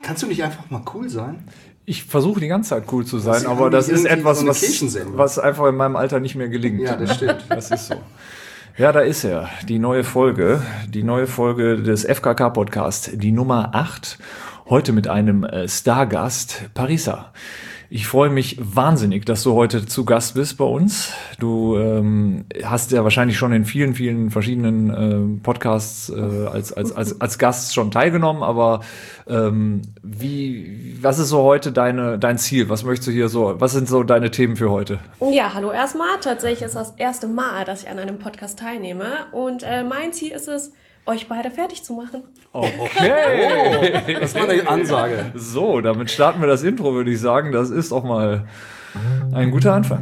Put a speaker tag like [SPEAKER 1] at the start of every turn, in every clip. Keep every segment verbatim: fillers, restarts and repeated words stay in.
[SPEAKER 1] Kannst du nicht einfach mal cool sein?
[SPEAKER 2] Ich versuche die ganze Zeit cool zu sein, das aber das ist etwas, so was, was einfach in meinem Alter nicht mehr gelingt.
[SPEAKER 1] Ja, das stimmt.
[SPEAKER 2] Das ist so. Ja, da ist er. Die neue Folge. Die neue Folge des F K K-Podcasts. Die Nummer acht. Heute mit einem äh, Stargast, Parisa. Ich freue mich wahnsinnig, dass du heute zu Gast bist bei uns. Du ähm, hast ja wahrscheinlich schon in vielen, vielen verschiedenen äh, Podcasts äh, als, als, als, als Gast schon teilgenommen, aber ähm, wie, was ist so heute deine, dein Ziel? Was möchtest du hier so, was sind so deine Themen für heute?
[SPEAKER 3] Ja, hallo erstmal. Tatsächlich ist das erste Mal, dass ich an einem Podcast teilnehme und äh, mein Ziel ist es, euch beide fertig zu machen.
[SPEAKER 2] Okay.
[SPEAKER 1] Oh, das war eine Ansage.
[SPEAKER 2] So, damit starten wir das Intro, würde ich sagen. Das ist doch mal ein guter Anfang.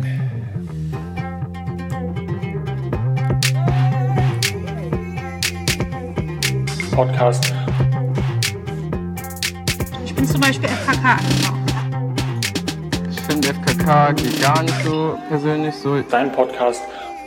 [SPEAKER 4] Podcast.
[SPEAKER 5] Ich bin zum Beispiel F K K angekommen.
[SPEAKER 6] Ich finde F K K geht gar nicht so persönlich so.
[SPEAKER 4] Dein Podcast.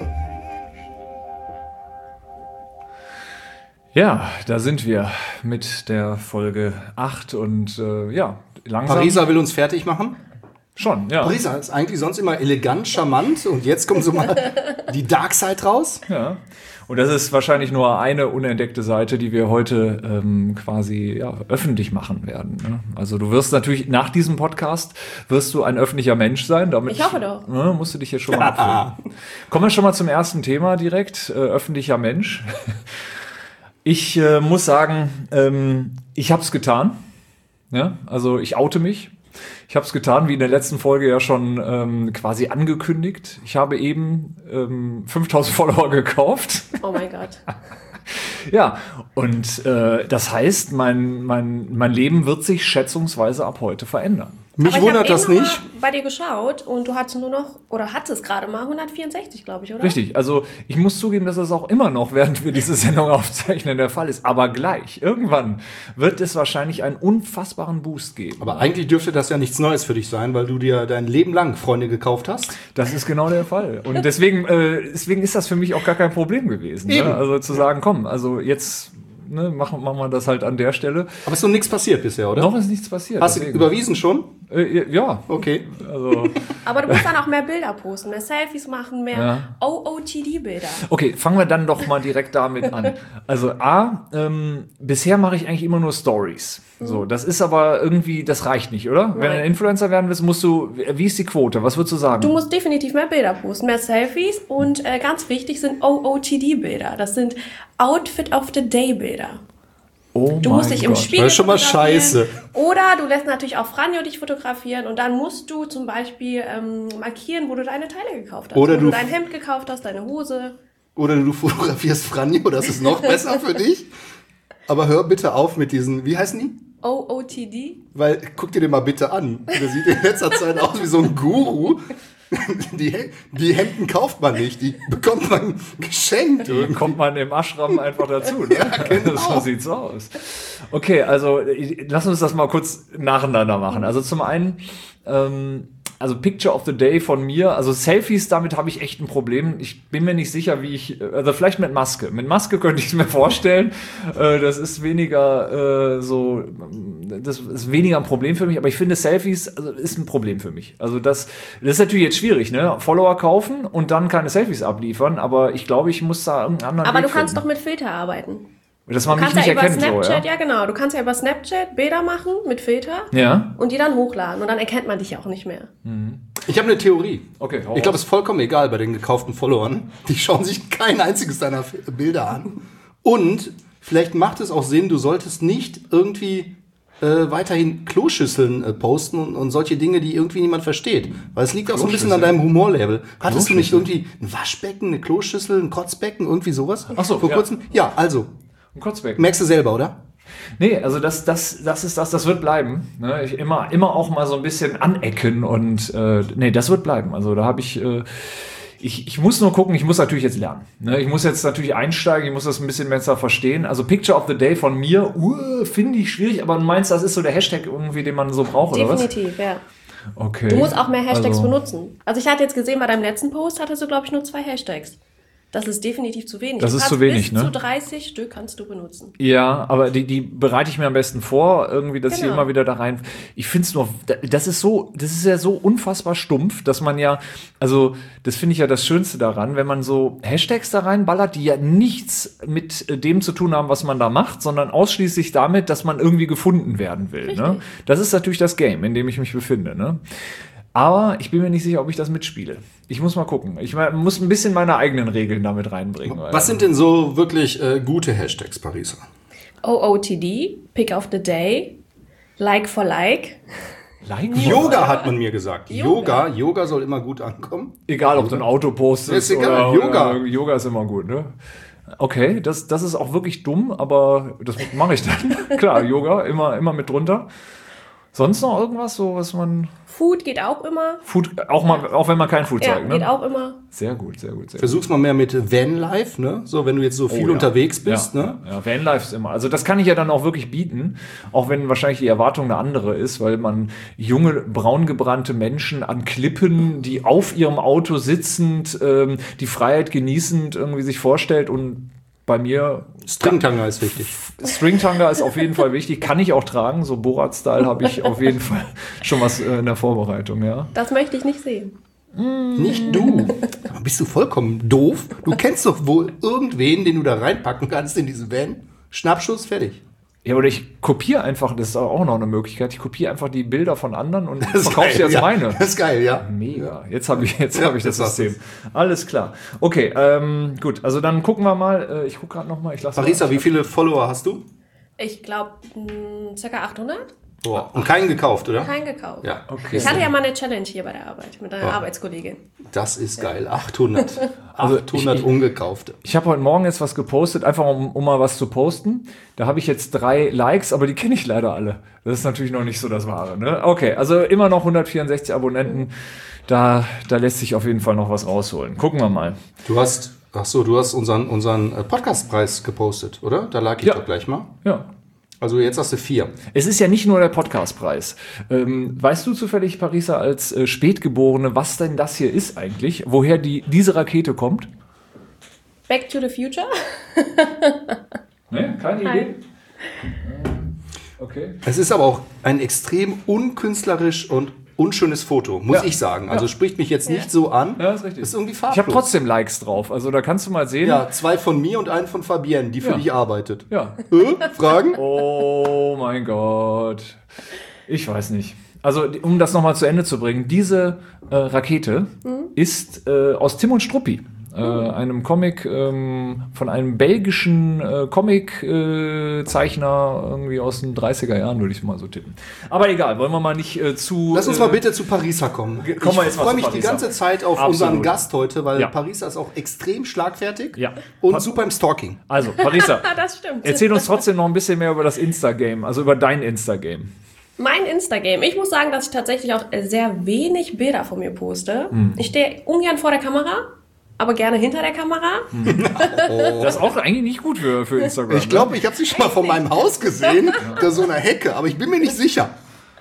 [SPEAKER 2] Ja, da sind wir mit der Folge acht und äh, ja, langsam.
[SPEAKER 1] Parisa will uns fertig machen?
[SPEAKER 2] Schon, ja.
[SPEAKER 1] Parisa ist eigentlich sonst immer elegant, charmant und jetzt kommt so mal die Dark Side raus.
[SPEAKER 2] Ja, und das ist wahrscheinlich nur eine unentdeckte Seite, die wir heute ähm, quasi ja, öffentlich machen werden. Ne? Also du wirst natürlich nach diesem Podcast wirst du ein öffentlicher Mensch sein. Damit
[SPEAKER 3] ich hoffe doch.
[SPEAKER 2] Ne, musst du dich jetzt schon mal abfinden. Kommen wir schon mal zum ersten Thema direkt, äh, öffentlicher Mensch. Ich äh, muss sagen, ähm, ich habe es getan. Ja? Also ich oute mich. Ich habe es getan, wie in der letzten Folge ja schon ähm, quasi angekündigt. Ich habe eben ähm, fünftausend Follower gekauft.
[SPEAKER 3] Oh mein Gott.
[SPEAKER 2] Ja, und äh, das heißt, mein, mein, mein Leben wird sich schätzungsweise ab heute verändern.
[SPEAKER 1] Mich
[SPEAKER 3] Aber
[SPEAKER 1] wundert das nicht.
[SPEAKER 3] Ich habe bei dir geschaut und du hattest nur noch, oder hattest gerade mal hundertvierundsechzig, glaube ich, oder?
[SPEAKER 2] Richtig, also ich muss zugeben, dass das auch immer noch, während wir diese Sendung aufzeichnen, der Fall ist. Aber gleich, irgendwann wird es wahrscheinlich einen unfassbaren Boost geben.
[SPEAKER 1] Aber eigentlich dürfte das ja nichts Neues für dich sein, weil du dir dein Leben lang Freunde gekauft hast.
[SPEAKER 2] Das ist genau der Fall. Und deswegen, äh, deswegen ist das für mich auch gar kein Problem gewesen. Ne? Also zu sagen, komm, also jetzt... Ne, machen, machen wir das halt an der Stelle.
[SPEAKER 1] Aber ist noch nichts passiert bisher, oder?
[SPEAKER 2] Noch ist nichts passiert.
[SPEAKER 1] Hast deswegen. Du überwiesen schon?
[SPEAKER 2] Äh, ja.
[SPEAKER 1] Okay.
[SPEAKER 2] Also.
[SPEAKER 3] Aber du musst dann auch mehr Bilder posten, mehr Selfies machen, mehr ja. O O T D-Bilder.
[SPEAKER 2] Okay, fangen wir dann doch mal direkt damit an. Also A, ähm, bisher mache ich eigentlich immer nur Stories. So, das ist aber irgendwie, das reicht nicht, oder? Nein. Wenn du ein Influencer werden willst, musst du, wie ist die Quote? Was würdest du sagen?
[SPEAKER 3] Du musst definitiv mehr Bilder posten, mehr Selfies und äh, ganz wichtig sind O O T D-Bilder. Das sind Outfit of the Day-Bilder.
[SPEAKER 2] Oh
[SPEAKER 3] du musst dich im
[SPEAKER 2] Gott.
[SPEAKER 3] Spiegel
[SPEAKER 1] das ist schon mal scheiße.
[SPEAKER 3] Oder du lässt natürlich auch Franjo dich fotografieren und dann musst du zum Beispiel ähm, markieren, wo du deine Teile gekauft hast.
[SPEAKER 1] Oder
[SPEAKER 3] wo
[SPEAKER 1] du
[SPEAKER 3] du dein Hemd gekauft hast, deine Hose.
[SPEAKER 1] Oder du fotografierst Franjo, das ist noch besser für dich. Aber hör bitte auf mit diesen, wie heißen die?
[SPEAKER 3] O O T D?
[SPEAKER 1] Weil, guck dir den mal bitte an. Der sieht in letzter Zeit aus wie so ein Guru. Die, die Hemden kauft man nicht, die bekommt man geschenkt.
[SPEAKER 2] Die bekommt man im Ashram einfach dazu. Ne?
[SPEAKER 1] Ja, genau.
[SPEAKER 2] So sieht's aus. Okay, also lass uns das mal kurz nacheinander machen. Also zum einen, ähm, also Picture of the Day von mir, also Selfies, damit habe ich echt ein Problem. Ich bin mir nicht sicher, wie ich, also vielleicht mit Maske. Mit Maske könnte ich es mir vorstellen. äh, das ist weniger äh, so, das ist weniger ein Problem für mich, aber ich finde Selfies also, ist ein Problem für mich. Also das, das ist natürlich jetzt schwierig, ne? Follower kaufen und dann keine Selfies abliefern, aber ich glaube, ich muss da irgendeinen anderen
[SPEAKER 3] Aber
[SPEAKER 2] Weg
[SPEAKER 3] du kannst
[SPEAKER 2] finden.
[SPEAKER 3] doch mit Filter arbeiten.
[SPEAKER 2] Dass man
[SPEAKER 3] du
[SPEAKER 2] mich
[SPEAKER 3] kannst
[SPEAKER 2] nicht
[SPEAKER 3] ja
[SPEAKER 2] erkennt,
[SPEAKER 3] über Snapchat,
[SPEAKER 2] so, ja?
[SPEAKER 3] ja genau, du kannst ja über Snapchat Bilder machen mit Filter
[SPEAKER 2] Ja.
[SPEAKER 3] und die dann hochladen und dann erkennt man dich ja auch nicht mehr.
[SPEAKER 1] Ich habe eine Theorie.
[SPEAKER 2] Okay,
[SPEAKER 1] ich glaube, es ist vollkommen egal bei den gekauften Followern. Die schauen sich kein einziges deiner Bilder an. Und vielleicht macht es auch Sinn, du solltest nicht irgendwie äh, weiterhin Kloschüsseln äh, posten und, und solche Dinge, die irgendwie niemand versteht. Weil es liegt auch so ein bisschen an deinem Humorlevel. Hattest du nicht irgendwie ein Waschbecken, eine Kloschüssel, ein Kotzbecken, irgendwie sowas?
[SPEAKER 2] Ach so,
[SPEAKER 1] Vor
[SPEAKER 2] ja.
[SPEAKER 1] kurzem? Ja, also.
[SPEAKER 2] Ein Kurzbecken.
[SPEAKER 1] Merkst du selber, oder?
[SPEAKER 2] Nee, also das, das, das ist das, das wird bleiben. Ne? Ich immer, immer auch mal so ein bisschen anecken und äh, nee, das wird bleiben. Also da habe ich, äh, ich, ich muss nur gucken, ich muss natürlich jetzt lernen. Ne? Ich muss jetzt natürlich einsteigen, ich muss das ein bisschen besser verstehen. Also Picture of the Day von mir, uh, finde ich schwierig, aber du meinst, das ist so der Hashtag irgendwie, den man so braucht, oder was?
[SPEAKER 3] Definitiv, ja.
[SPEAKER 2] Okay.
[SPEAKER 3] Du musst auch mehr Hashtags
[SPEAKER 2] also,
[SPEAKER 3] benutzen. Also ich hatte jetzt gesehen, bei deinem letzten Post hattest du, glaube ich, nur zwei Hashtags. Das ist definitiv zu wenig.
[SPEAKER 2] Das
[SPEAKER 3] Du
[SPEAKER 2] ist
[SPEAKER 3] kannst
[SPEAKER 2] zu wenig,
[SPEAKER 3] bis
[SPEAKER 2] ne?
[SPEAKER 3] zu dreißig Stück kannst du benutzen.
[SPEAKER 2] Ja, aber die, die bereite ich mir am besten vor, irgendwie, dass ich
[SPEAKER 3] Genau.
[SPEAKER 2] immer wieder da rein. Ich finde es nur, das ist so, das ist ja so unfassbar stumpf, dass man ja, also das finde ich ja das Schönste daran, wenn man so Hashtags da reinballert, die ja nichts mit dem zu tun haben, was man da macht, sondern ausschließlich damit, dass man irgendwie gefunden werden will. Ne? Das ist natürlich das Game, in dem ich mich befinde. Ne? Aber ich bin mir nicht sicher, ob ich das mitspiele. Ich muss mal gucken. Ich muss ein bisschen meine eigenen Regeln damit reinbringen.
[SPEAKER 1] Was sind denn so wirklich äh, gute Hashtags, Pariser?
[SPEAKER 3] O O T D, Pick of the Day, Like for Like.
[SPEAKER 2] Like
[SPEAKER 1] Yoga hat man mir gesagt.
[SPEAKER 3] Yoga.
[SPEAKER 1] Yoga, Yoga soll immer gut ankommen.
[SPEAKER 2] Egal, ob du ein Auto postest
[SPEAKER 1] Ist egal,
[SPEAKER 2] oder,
[SPEAKER 1] Yoga.
[SPEAKER 2] oder Yoga ist immer gut, ne? Okay, das, das ist auch wirklich dumm, aber das mache ich dann. Klar, Yoga, immer, immer mit drunter. Sonst noch irgendwas, so was man.
[SPEAKER 3] Food geht auch immer.
[SPEAKER 2] Food, auch mal, auch wenn man kein Food
[SPEAKER 3] Ja,
[SPEAKER 2] zeigt,
[SPEAKER 3] geht
[SPEAKER 2] ne?
[SPEAKER 3] auch immer.
[SPEAKER 2] Sehr gut, sehr gut, sehr gut.
[SPEAKER 1] Versuch's mal mehr mit Vanlife, ne? So, wenn du jetzt so viel
[SPEAKER 2] Oh, ja.
[SPEAKER 1] unterwegs bist,
[SPEAKER 2] ja,
[SPEAKER 1] ne?
[SPEAKER 2] Ja, Vanlife ist immer. Also das kann ich ja dann auch wirklich bieten, auch wenn wahrscheinlich die Erwartung eine andere ist, weil man junge, braungebrannte Menschen an Klippen, die auf ihrem Auto sitzend, ähm, die Freiheit genießend irgendwie sich vorstellt und bei mir
[SPEAKER 1] Stringtanga ist wichtig.
[SPEAKER 2] Stringtanga ist auf jeden Fall wichtig, kann ich auch tragen, so Borat-Style habe ich auf jeden Fall schon was äh, in der Vorbereitung, ja.
[SPEAKER 3] Das möchte ich nicht sehen.
[SPEAKER 1] Nicht du. Aber bist du vollkommen doof? Du kennst doch wohl irgendwen, den du da reinpacken kannst in diesen Van. Schnappschuss, fertig.
[SPEAKER 2] Ja, oder ich kopiere einfach, das ist auch noch eine Möglichkeit, ich kopiere einfach die Bilder von anderen und
[SPEAKER 1] Das ist
[SPEAKER 2] verkaufe sie
[SPEAKER 1] geil,
[SPEAKER 2] als
[SPEAKER 1] ja.
[SPEAKER 2] meine.
[SPEAKER 1] Das ist geil, ja.
[SPEAKER 2] Mega. Jetzt habe ich, jetzt
[SPEAKER 1] Ja,
[SPEAKER 2] habe ich das
[SPEAKER 1] jetzt hast
[SPEAKER 2] System. Alles klar. Okay, ähm, gut. Also dann gucken wir mal. Äh, ich gucke gerade noch mal. Ich lasse.
[SPEAKER 1] Parisa, wie viele Follower hast du?
[SPEAKER 3] Ich glaube, circa achthundert.
[SPEAKER 1] Boah. Und keinen gekauft, oder?
[SPEAKER 3] Kein gekauft.
[SPEAKER 1] Ja,
[SPEAKER 2] Okay.
[SPEAKER 3] Ich hatte ja mal eine Challenge hier bei der Arbeit mit einer Arbeitskollegin.
[SPEAKER 1] das ist geil. achthundert.
[SPEAKER 2] Also
[SPEAKER 1] achthundert
[SPEAKER 2] ich-
[SPEAKER 1] ungekaufte.
[SPEAKER 2] Ich habe heute Morgen jetzt was gepostet, einfach um, um mal was zu posten. Da habe ich jetzt drei Likes, aber die kenne ich leider alle. Das ist natürlich noch nicht so das Wahre. Ne? Okay, also immer noch hundertvierundsechzig Abonnenten. Da, da lässt sich auf jeden Fall noch was rausholen. Gucken wir mal.
[SPEAKER 1] Du hast, ach so, du hast unseren, unseren äh, Podcastpreis gepostet, oder? Da lag ich
[SPEAKER 2] Ja.
[SPEAKER 1] doch gleich mal.
[SPEAKER 2] Ja.
[SPEAKER 1] Also jetzt hast du vier.
[SPEAKER 2] Es ist ja nicht nur der Podcastpreis. Ähm, weißt du zufällig, Parisa, als äh, Spätgeborene, was denn das hier ist eigentlich? Woher die, diese Rakete kommt?
[SPEAKER 3] Back to the Future.
[SPEAKER 2] Ne, keine
[SPEAKER 3] Nein.
[SPEAKER 2] Idee. Okay.
[SPEAKER 1] Es ist aber auch ein extrem unkünstlerisch und unschönes Foto, muss
[SPEAKER 2] Ja.
[SPEAKER 1] ich sagen. Also
[SPEAKER 2] Ja.
[SPEAKER 1] spricht mich jetzt nicht so an.
[SPEAKER 2] Ja, ist richtig.
[SPEAKER 1] Ist irgendwie
[SPEAKER 2] Ich
[SPEAKER 1] farblos.
[SPEAKER 2] habe trotzdem Likes drauf. Also da kannst du mal sehen.
[SPEAKER 1] Ja, zwei von mir und einen von Fabienne, die für
[SPEAKER 2] Ja.
[SPEAKER 1] dich arbeitet.
[SPEAKER 2] Ja.
[SPEAKER 1] Äh, Fragen?
[SPEAKER 2] Oh mein Gott. Ich weiß nicht. Also, um das nochmal zu Ende zu bringen, diese äh, Rakete ist äh, aus Tim und Struppi. Äh, einem Comic ähm, von einem belgischen äh, Comic-Zeichner irgendwie aus den dreißiger Jahren, würde ich mal so tippen. Aber egal, wollen wir mal nicht äh, zu.
[SPEAKER 1] Lass uns
[SPEAKER 2] äh,
[SPEAKER 1] mal bitte zu Parisa kommen.
[SPEAKER 2] Ge- kommen wir jetzt
[SPEAKER 1] ich
[SPEAKER 2] mal
[SPEAKER 1] freue
[SPEAKER 2] zu
[SPEAKER 1] mich die
[SPEAKER 2] Parisa.
[SPEAKER 1] ganze Zeit auf
[SPEAKER 2] Absolut.
[SPEAKER 1] unseren Gast heute, weil
[SPEAKER 2] Ja.
[SPEAKER 1] Parisa ist auch extrem schlagfertig
[SPEAKER 2] Ja.
[SPEAKER 1] und
[SPEAKER 2] Pa-
[SPEAKER 1] super im Stalking.
[SPEAKER 2] Also, Parisa,
[SPEAKER 3] Ah, das stimmt.
[SPEAKER 2] erzähl uns trotzdem noch ein bisschen mehr über das Insta-Game, also über dein Insta-Game.
[SPEAKER 3] Mein Instagram. Ich muss sagen, dass ich tatsächlich auch sehr wenig Bilder von mir poste.
[SPEAKER 2] Hm.
[SPEAKER 3] Ich stehe ungern vor der Kamera, aber gerne hinter der Kamera.
[SPEAKER 2] Das ist auch eigentlich nicht gut für, für Instagram.
[SPEAKER 1] Ich glaube, ich habe sie schon mal von meinem Haus gesehen, da so einer Hecke, aber ich bin mir nicht sicher.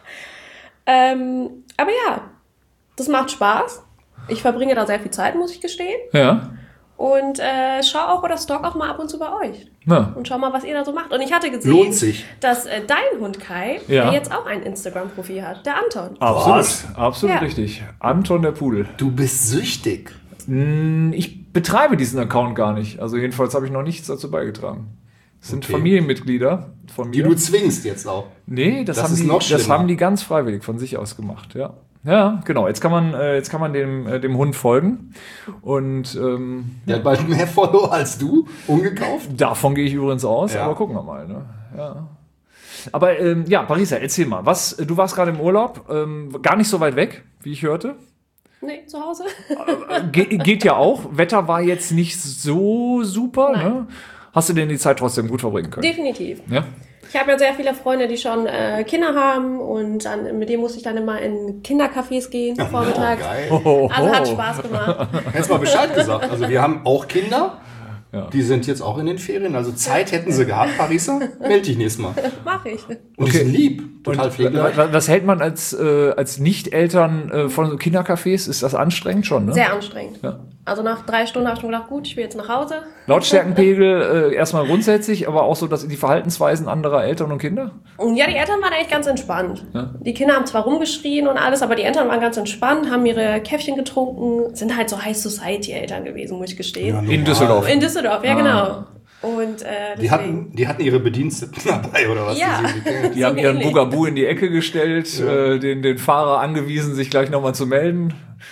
[SPEAKER 3] Ähm, aber ja, das macht Spaß. Ich verbringe da sehr viel Zeit, muss ich gestehen.
[SPEAKER 2] ne? Ja.
[SPEAKER 3] Und äh, schau auch oder stalk auch mal ab und zu bei euch.
[SPEAKER 2] Ja.
[SPEAKER 3] Und schau mal, was ihr da so macht. Und ich hatte gesehen,
[SPEAKER 1] Lohnt sich.
[SPEAKER 3] dass äh, dein Hund Kai,
[SPEAKER 2] Ja.
[SPEAKER 3] der jetzt auch ein Instagram-Profil hat, der Anton.
[SPEAKER 2] Absolut,
[SPEAKER 1] Was?
[SPEAKER 2] absolut
[SPEAKER 3] Ja.
[SPEAKER 2] richtig. Anton der Pudel.
[SPEAKER 1] Du bist süchtig.
[SPEAKER 2] Ich betreibe diesen Account gar nicht. Also jedenfalls habe ich noch nichts dazu beigetragen. Es sind
[SPEAKER 1] Okay.
[SPEAKER 2] Familienmitglieder von
[SPEAKER 1] Die
[SPEAKER 2] mir.
[SPEAKER 1] du zwingst jetzt auch.
[SPEAKER 2] Nee, das,
[SPEAKER 1] Das
[SPEAKER 2] haben
[SPEAKER 1] ist
[SPEAKER 2] die,
[SPEAKER 1] noch
[SPEAKER 2] das
[SPEAKER 1] schlimmer.
[SPEAKER 2] haben die ganz freiwillig von sich aus gemacht, ja. Ja, genau. Jetzt kann man, äh, jetzt kann man dem, äh, dem Hund folgen. Und ähm,
[SPEAKER 1] Der hat bald mehr Follower als du, ungekauft.
[SPEAKER 2] davon gehe ich übrigens aus,
[SPEAKER 1] Ja.
[SPEAKER 2] aber gucken wir mal. Ne? Ja. Aber ähm, ja, Parisa, erzähl mal. Was, du warst gerade im Urlaub, ähm, gar nicht so weit weg, wie ich hörte.
[SPEAKER 3] Nee, zu Hause.
[SPEAKER 2] Ge geht ja auch. Wetter war jetzt nicht so super.
[SPEAKER 3] Nein.
[SPEAKER 2] Ne? Hast du denn die Zeit trotzdem gut verbringen können?
[SPEAKER 3] Definitiv.
[SPEAKER 2] Ja?
[SPEAKER 3] Ich habe ja sehr viele Freunde, die schon äh, Kinder haben und dann, mit denen musste ich dann immer in Kindercafés gehen, vormittags.
[SPEAKER 1] Geil.
[SPEAKER 2] Oh,
[SPEAKER 3] Also hat Spaß gemacht.
[SPEAKER 1] Hättest mal Bescheid gesagt. Also wir haben auch Kinder.
[SPEAKER 2] Ja.
[SPEAKER 1] Die sind jetzt auch in den Ferien. Also Zeit hätten sie gehabt, Parisa. Meld dich nächstes Mal.
[SPEAKER 3] Mach ich.
[SPEAKER 1] Und die sind lieb. Total
[SPEAKER 2] Und
[SPEAKER 1] pflegeleicht.
[SPEAKER 2] wa- was hält man als, äh, als Nicht-Eltern äh, von so Kindercafés? Ist das anstrengend schon, ne?
[SPEAKER 3] Sehr anstrengend.
[SPEAKER 2] Ja.
[SPEAKER 3] Also nach drei Stunden habe ich mir gedacht, gut, ich will jetzt nach Hause.
[SPEAKER 2] Lautstärkenpegel äh, erstmal grundsätzlich, aber auch so, dass die Verhaltensweisen anderer Eltern und Kinder?
[SPEAKER 3] Und ja, die Eltern waren eigentlich ganz entspannt. Ja. Die Kinder haben zwar rumgeschrien und alles, aber die Eltern waren ganz entspannt, haben ihre Käffchen getrunken, sind halt so High-Society-Eltern gewesen, muss ich gestehen.
[SPEAKER 2] Ja, in Düsseldorf.
[SPEAKER 3] In Düsseldorf, ja,
[SPEAKER 2] ah.
[SPEAKER 3] genau. Und, äh,
[SPEAKER 1] die, hatten, die hatten ihre Bediensteten dabei, oder was?
[SPEAKER 3] Ja.
[SPEAKER 2] Die, die haben ihren Bugaboo in die Ecke gestellt, ja. äh, den, den Fahrer angewiesen, sich gleich nochmal zu melden.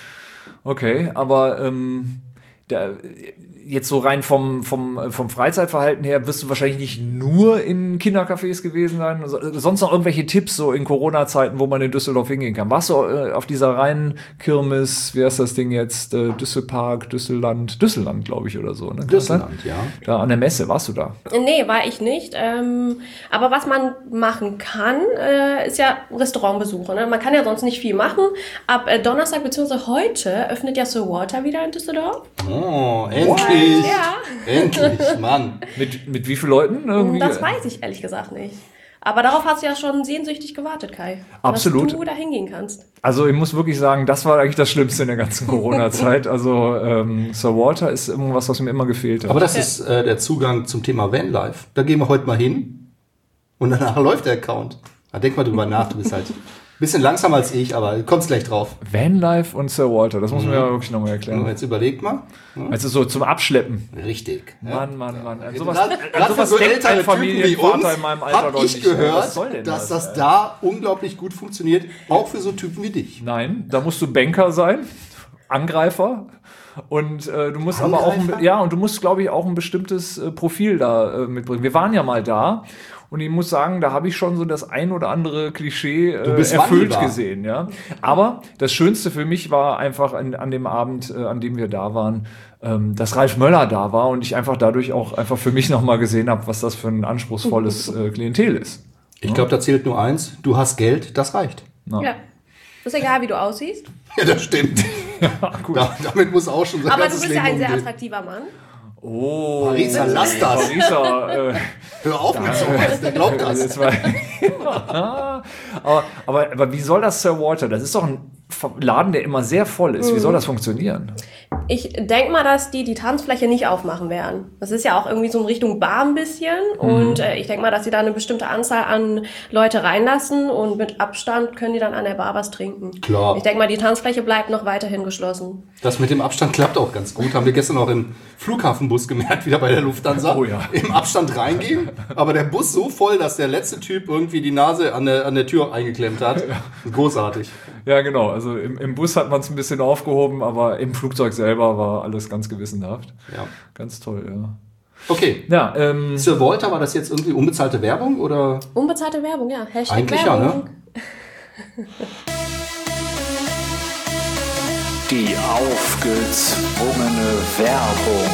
[SPEAKER 2] Okay, aber ähm, da, jetzt so rein vom, vom, vom Freizeitverhalten her wirst du wahrscheinlich nicht nur in Kindercafés gewesen sein. Sonst noch irgendwelche Tipps so in Corona-Zeiten, wo man in Düsseldorf hingehen kann. Warst du äh, auf dieser reinen Kirmes, wie heißt das Ding jetzt, äh, Düsselpark, Düsselland, Düsselland, glaube ich, oder so. Ne?
[SPEAKER 1] Düsselland, ja.
[SPEAKER 2] Da an der Messe, warst du da?
[SPEAKER 3] Nee, war ich nicht. Ähm, aber was man machen kann, äh, ist ja Restaurantbesuche. Ne? Man kann ja sonst nicht viel machen. Ab äh, Donnerstag bzw. heute öffnet ja Sir Walter wieder in Düsseldorf.
[SPEAKER 1] Oh, endlich!
[SPEAKER 3] Ja.
[SPEAKER 1] Endlich, Mann.
[SPEAKER 2] Mit, mit wie vielen Leuten? Irgendwie?
[SPEAKER 3] Das weiß ich ehrlich gesagt nicht. Aber darauf hast du ja schon sehnsüchtig gewartet, Kai.
[SPEAKER 2] Absolut.
[SPEAKER 3] Dass du da hingehen kannst.
[SPEAKER 2] Also ich muss wirklich sagen, das war eigentlich das Schlimmste in der ganzen Corona-Zeit. Also ähm, Sir Walter ist irgendwas, was mir immer gefehlt hat.
[SPEAKER 1] Aber das ist äh, der Zugang zum Thema Vanlife. Da gehen wir heute mal hin und danach läuft der Account. Da denk mal drüber nach, du bist halt ein bisschen langsamer als ich, aber du kommst gleich drauf.
[SPEAKER 2] Vanlife und Sir Walter, das muss man mhm. ja wirklich nochmal erklären.
[SPEAKER 1] Und jetzt überleg mal.
[SPEAKER 2] Ja. Also so zum Abschleppen.
[SPEAKER 1] Richtig.
[SPEAKER 2] Mann, Mann, Mann.
[SPEAKER 1] Ja.
[SPEAKER 2] Sowas,
[SPEAKER 1] Gerade
[SPEAKER 2] sowas
[SPEAKER 1] so ältere Typen wie uns
[SPEAKER 2] in meinem Alter
[SPEAKER 1] hab ich
[SPEAKER 2] nicht.
[SPEAKER 1] gehört,
[SPEAKER 2] Was soll denn
[SPEAKER 1] dass
[SPEAKER 2] das,
[SPEAKER 1] das da unglaublich gut funktioniert, auch für so Typen wie dich.
[SPEAKER 2] Nein, da musst du Banker sein, Angreifer. Und äh, du musst
[SPEAKER 1] Angreifer?
[SPEAKER 2] aber auch, ein, ja, und du musst, glaube ich, auch ein bestimmtes äh, Profil da äh, mitbringen. Wir waren ja mal da. Und ich muss sagen, da habe ich schon so das ein oder andere Klischee äh, erfüllt wandelbar. gesehen. Ja. Aber das Schönste für mich war einfach an, an dem Abend, äh, an dem wir da waren, ähm, dass Ralf Möller da war und ich einfach dadurch auch einfach für mich nochmal gesehen habe, was das für ein anspruchsvolles äh, Klientel ist.
[SPEAKER 1] Ich glaube, da zählt nur eins. Du hast Geld, das reicht.
[SPEAKER 3] Na. Ja. Ist egal, wie du aussiehst.
[SPEAKER 1] Ja, das stimmt.
[SPEAKER 2] Ja, gut.
[SPEAKER 1] Da, damit muss auch schon sein
[SPEAKER 3] Aber du
[SPEAKER 1] ganzes
[SPEAKER 3] bist ja
[SPEAKER 1] Leben
[SPEAKER 3] ein sehr
[SPEAKER 1] umgehen.
[SPEAKER 3] attraktiver Mann.
[SPEAKER 2] Oh,
[SPEAKER 1] Marisa, lass das.
[SPEAKER 2] Marisa, äh,
[SPEAKER 1] Hör auf mit sowas, der glaubt das.
[SPEAKER 2] Jetzt war, aber, aber, aber wie soll das Sir Walter? Das ist doch ein Laden, der immer sehr voll ist. Wie soll das funktionieren?
[SPEAKER 3] Ich denke mal, dass die die Tanzfläche nicht aufmachen werden. Das ist ja auch irgendwie so in Richtung Bar ein bisschen. Mhm. Und äh, ich denke mal, dass sie da eine bestimmte Anzahl an Leute reinlassen und mit Abstand können die dann an der Bar was trinken.
[SPEAKER 1] Klar.
[SPEAKER 3] Ich denke mal, die Tanzfläche bleibt noch weiterhin geschlossen.
[SPEAKER 1] Das mit dem Abstand klappt auch ganz gut. Haben wir gestern auch im Flughafenbus gemerkt, wieder bei der Lufthansa.
[SPEAKER 2] Oh ja.
[SPEAKER 1] Im Abstand reingehen, aber der Bus so voll, dass der letzte Typ irgendwie die Nase an der, an der Tür eingeklemmt hat. Großartig.
[SPEAKER 2] Ja, genau. Also im, im Bus hat man es ein bisschen aufgehoben, aber im Flugzeug selber war alles ganz gewissenhaft.
[SPEAKER 1] Ja.
[SPEAKER 2] Ganz toll, ja.
[SPEAKER 1] Okay.
[SPEAKER 2] Ja, ähm,
[SPEAKER 1] Sir Walter, war das jetzt irgendwie unbezahlte Werbung oder?
[SPEAKER 3] Unbezahlte Werbung, ja. Hashtag
[SPEAKER 1] Eigentlich
[SPEAKER 3] Werbung.
[SPEAKER 1] ja, ne?
[SPEAKER 7] Die aufgezwungene Werbung.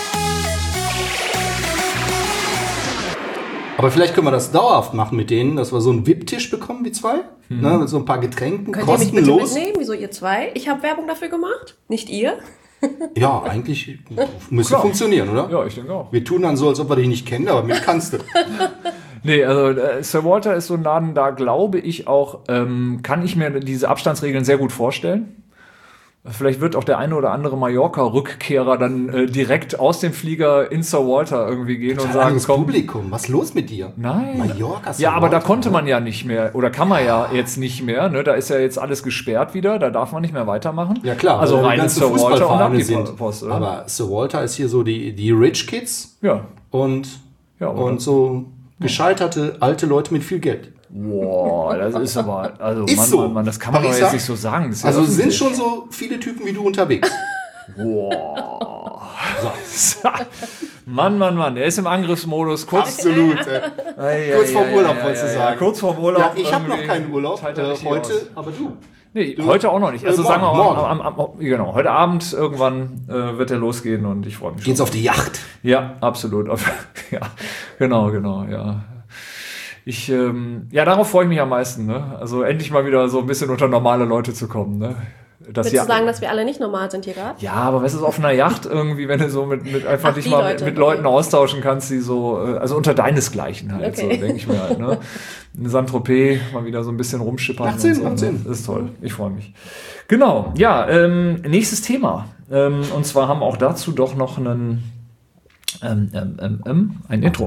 [SPEAKER 1] Aber vielleicht können wir das dauerhaft machen mit denen, dass wir so einen V I P-Tisch bekommen, wie zwei, mhm. ne, mit so ein paar Getränken,
[SPEAKER 3] Könnt ihr mich bitte
[SPEAKER 1] kostenlos.
[SPEAKER 3] mitnehmen? Wieso ihr zwei? Ich habe Werbung dafür gemacht, nicht ihr.
[SPEAKER 1] Ja, eigentlich müsste
[SPEAKER 2] Klar.
[SPEAKER 1] funktionieren, oder?
[SPEAKER 2] ja, ich denke auch.
[SPEAKER 1] Wir tun dann so, als ob wir dich nicht kennen, aber mit kannst du.
[SPEAKER 2] Nee, also äh, Sir Walter ist so ein Laden, da glaube ich auch, ähm, kann ich mir diese Abstandsregeln sehr gut vorstellen. Vielleicht wird auch der eine oder andere Mallorca-Rückkehrer dann äh, direkt aus dem Flieger in Sir Walter irgendwie gehen und sagen,
[SPEAKER 1] das
[SPEAKER 2] komm.
[SPEAKER 1] Publikum, was ist los mit dir?
[SPEAKER 2] Nein.
[SPEAKER 1] Mallorca, Sir
[SPEAKER 2] Ja, aber da
[SPEAKER 1] Walter,
[SPEAKER 2] konnte
[SPEAKER 1] ne?
[SPEAKER 2] man ja nicht mehr, oder kann man ja jetzt nicht mehr, ne? Da ist ja jetzt alles gesperrt wieder, da darf man nicht mehr weitermachen.
[SPEAKER 1] Ja klar,
[SPEAKER 2] also
[SPEAKER 1] weil
[SPEAKER 2] rein
[SPEAKER 1] die
[SPEAKER 2] in
[SPEAKER 1] ganzen
[SPEAKER 2] Sir Walter und ab
[SPEAKER 1] Fußballvereine
[SPEAKER 2] die
[SPEAKER 1] sind.
[SPEAKER 2] Post, oder?
[SPEAKER 1] Aber Sir Walter ist hier so die, die Rich Kids
[SPEAKER 2] Ja.
[SPEAKER 1] und,
[SPEAKER 2] Ja, oder?
[SPEAKER 1] und so gescheiterte alte Leute mit viel Geld.
[SPEAKER 2] Boah, das ist aber, also
[SPEAKER 1] Ist
[SPEAKER 2] Mann,
[SPEAKER 1] so.
[SPEAKER 2] Mann, Mann, das kann man doch
[SPEAKER 1] Marisa?
[SPEAKER 2] jetzt nicht so sagen. Das ist ja
[SPEAKER 1] Also sind
[SPEAKER 2] öffentlich.
[SPEAKER 1] schon so viele Typen wie du unterwegs.
[SPEAKER 2] Boah. So. Mann, Mann, Mann, er ist im Angriffsmodus. Kurz,
[SPEAKER 1] Absolut. Äh.
[SPEAKER 2] Ei, ei,
[SPEAKER 1] Kurz vorm
[SPEAKER 2] ei,
[SPEAKER 1] Urlaub,
[SPEAKER 2] ei,
[SPEAKER 1] wolltest du
[SPEAKER 2] ei,
[SPEAKER 1] sagen.
[SPEAKER 2] ei, Kurz vorm Urlaub.
[SPEAKER 1] Ja, ich habe noch
[SPEAKER 2] irgendwie
[SPEAKER 1] keinen Urlaub
[SPEAKER 2] teilt er
[SPEAKER 1] äh,
[SPEAKER 2] richtig
[SPEAKER 1] heute,
[SPEAKER 2] aus.
[SPEAKER 1] aber du.
[SPEAKER 2] Nee,
[SPEAKER 1] Du-
[SPEAKER 2] heute auch noch nicht. Also
[SPEAKER 1] Äh,
[SPEAKER 2] sagen wir
[SPEAKER 1] morgen,
[SPEAKER 2] mal, am, am, am, genau, heute Abend irgendwann äh, wird er losgehen und ich freue mich schon.
[SPEAKER 1] Geht's auf die Yacht.
[SPEAKER 2] Ja, absolut. Auf- ja, genau, genau, ja. Ich, ähm, ja, darauf freue ich mich am meisten, ne? Also endlich mal wieder so ein bisschen unter normale Leute zu kommen, ne? Das
[SPEAKER 3] Willst du sagen, dass wir alle nicht normal sind hier gerade?
[SPEAKER 2] ja, aber was ist auf einer Yacht irgendwie, wenn du so mit, mit einfach
[SPEAKER 3] Ach,
[SPEAKER 2] dich
[SPEAKER 3] die
[SPEAKER 2] mal
[SPEAKER 3] Leute,
[SPEAKER 2] mit, mit
[SPEAKER 3] okay.
[SPEAKER 2] Leuten austauschen kannst, die so, äh, also unter deinesgleichen halt,
[SPEAKER 3] Okay.
[SPEAKER 2] so, denke ich mir halt, ne? In Saint-Tropez mal wieder so ein bisschen rumschippern.
[SPEAKER 1] Macht Sinn,
[SPEAKER 2] und so,
[SPEAKER 1] macht Sinn.
[SPEAKER 2] ne? Das ist toll. Ich freue mich. Genau, ja, ähm, nächstes Thema. Ähm, und zwar haben wir auch dazu doch noch einen, ähm, ähm, ähm, ähm, ein Intro.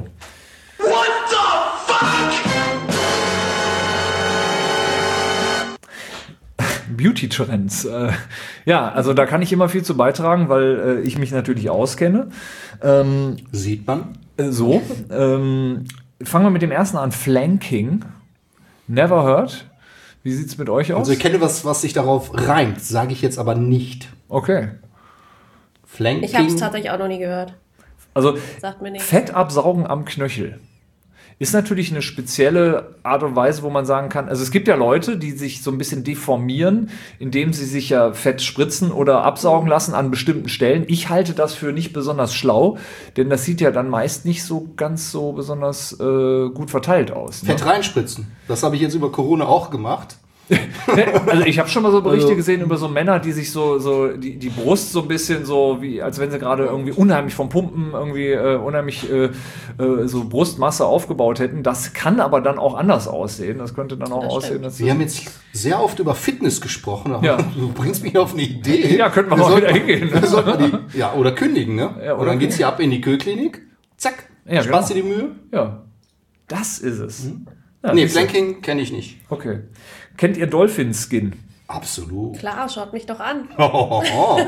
[SPEAKER 2] Beauty-Trends. Äh, ja, also da kann ich immer viel zu beitragen, weil äh, ich mich natürlich auskenne. Ähm,
[SPEAKER 1] Sieht man.
[SPEAKER 2] äh, so, ähm, fangen wir mit dem ersten an. Flanking. Never heard. Wie sieht's mit euch aus?
[SPEAKER 1] Also ich kenne was, was sich darauf reimt, sage ich jetzt aber nicht.
[SPEAKER 2] Okay.
[SPEAKER 1] Flanking.
[SPEAKER 3] Ich habe es tatsächlich auch noch nie gehört.
[SPEAKER 2] Also
[SPEAKER 3] Sagt mir nichts.
[SPEAKER 2] Fett absaugen am Knöchel. Ist natürlich eine spezielle Art und Weise, wo man sagen kann, also es gibt ja Leute, die sich so ein bisschen deformieren, indem sie sich ja Fett spritzen oder absaugen lassen an bestimmten Stellen. Ich halte das für nicht besonders schlau, denn das sieht ja dann meist nicht so ganz so besonders äh, gut verteilt aus. Ne?
[SPEAKER 1] Fett reinspritzen. Das habe ich jetzt über Corona auch gemacht.
[SPEAKER 2] Also ich habe schon mal so Berichte
[SPEAKER 1] Also-
[SPEAKER 2] gesehen über so Männer, die sich so, so die, die Brust so ein bisschen so, wie als wenn sie gerade irgendwie unheimlich vom Pumpen irgendwie äh, unheimlich äh, äh, so Brustmasse aufgebaut hätten. Das kann aber dann auch anders aussehen. Das könnte dann auch
[SPEAKER 3] Das
[SPEAKER 2] aussehen,
[SPEAKER 3] stimmt.
[SPEAKER 2] dass
[SPEAKER 1] Wir haben jetzt sehr oft über Fitness gesprochen, aber
[SPEAKER 2] Ja.
[SPEAKER 1] du bringst mich auf eine Idee.
[SPEAKER 2] Ja, könnten wir mal
[SPEAKER 1] sollten
[SPEAKER 2] wieder hingehen.
[SPEAKER 1] wir sollten mal die, ja, oder kündigen, ne?
[SPEAKER 2] Ja,
[SPEAKER 1] und
[SPEAKER 2] oder
[SPEAKER 1] dann geht's hier ab in die Kühlklinik. Zack.
[SPEAKER 2] Ja,
[SPEAKER 1] Sparst
[SPEAKER 2] genau.
[SPEAKER 1] dir die Mühe?
[SPEAKER 2] ja, das ist es. Ja,
[SPEAKER 1] Nee,
[SPEAKER 2] siehst du.
[SPEAKER 1] Flanking kenne ich nicht.
[SPEAKER 2] Okay. Kennt ihr Dolphin Skin?
[SPEAKER 1] Absolut.
[SPEAKER 3] Klar, schaut mich doch an.
[SPEAKER 1] Oh,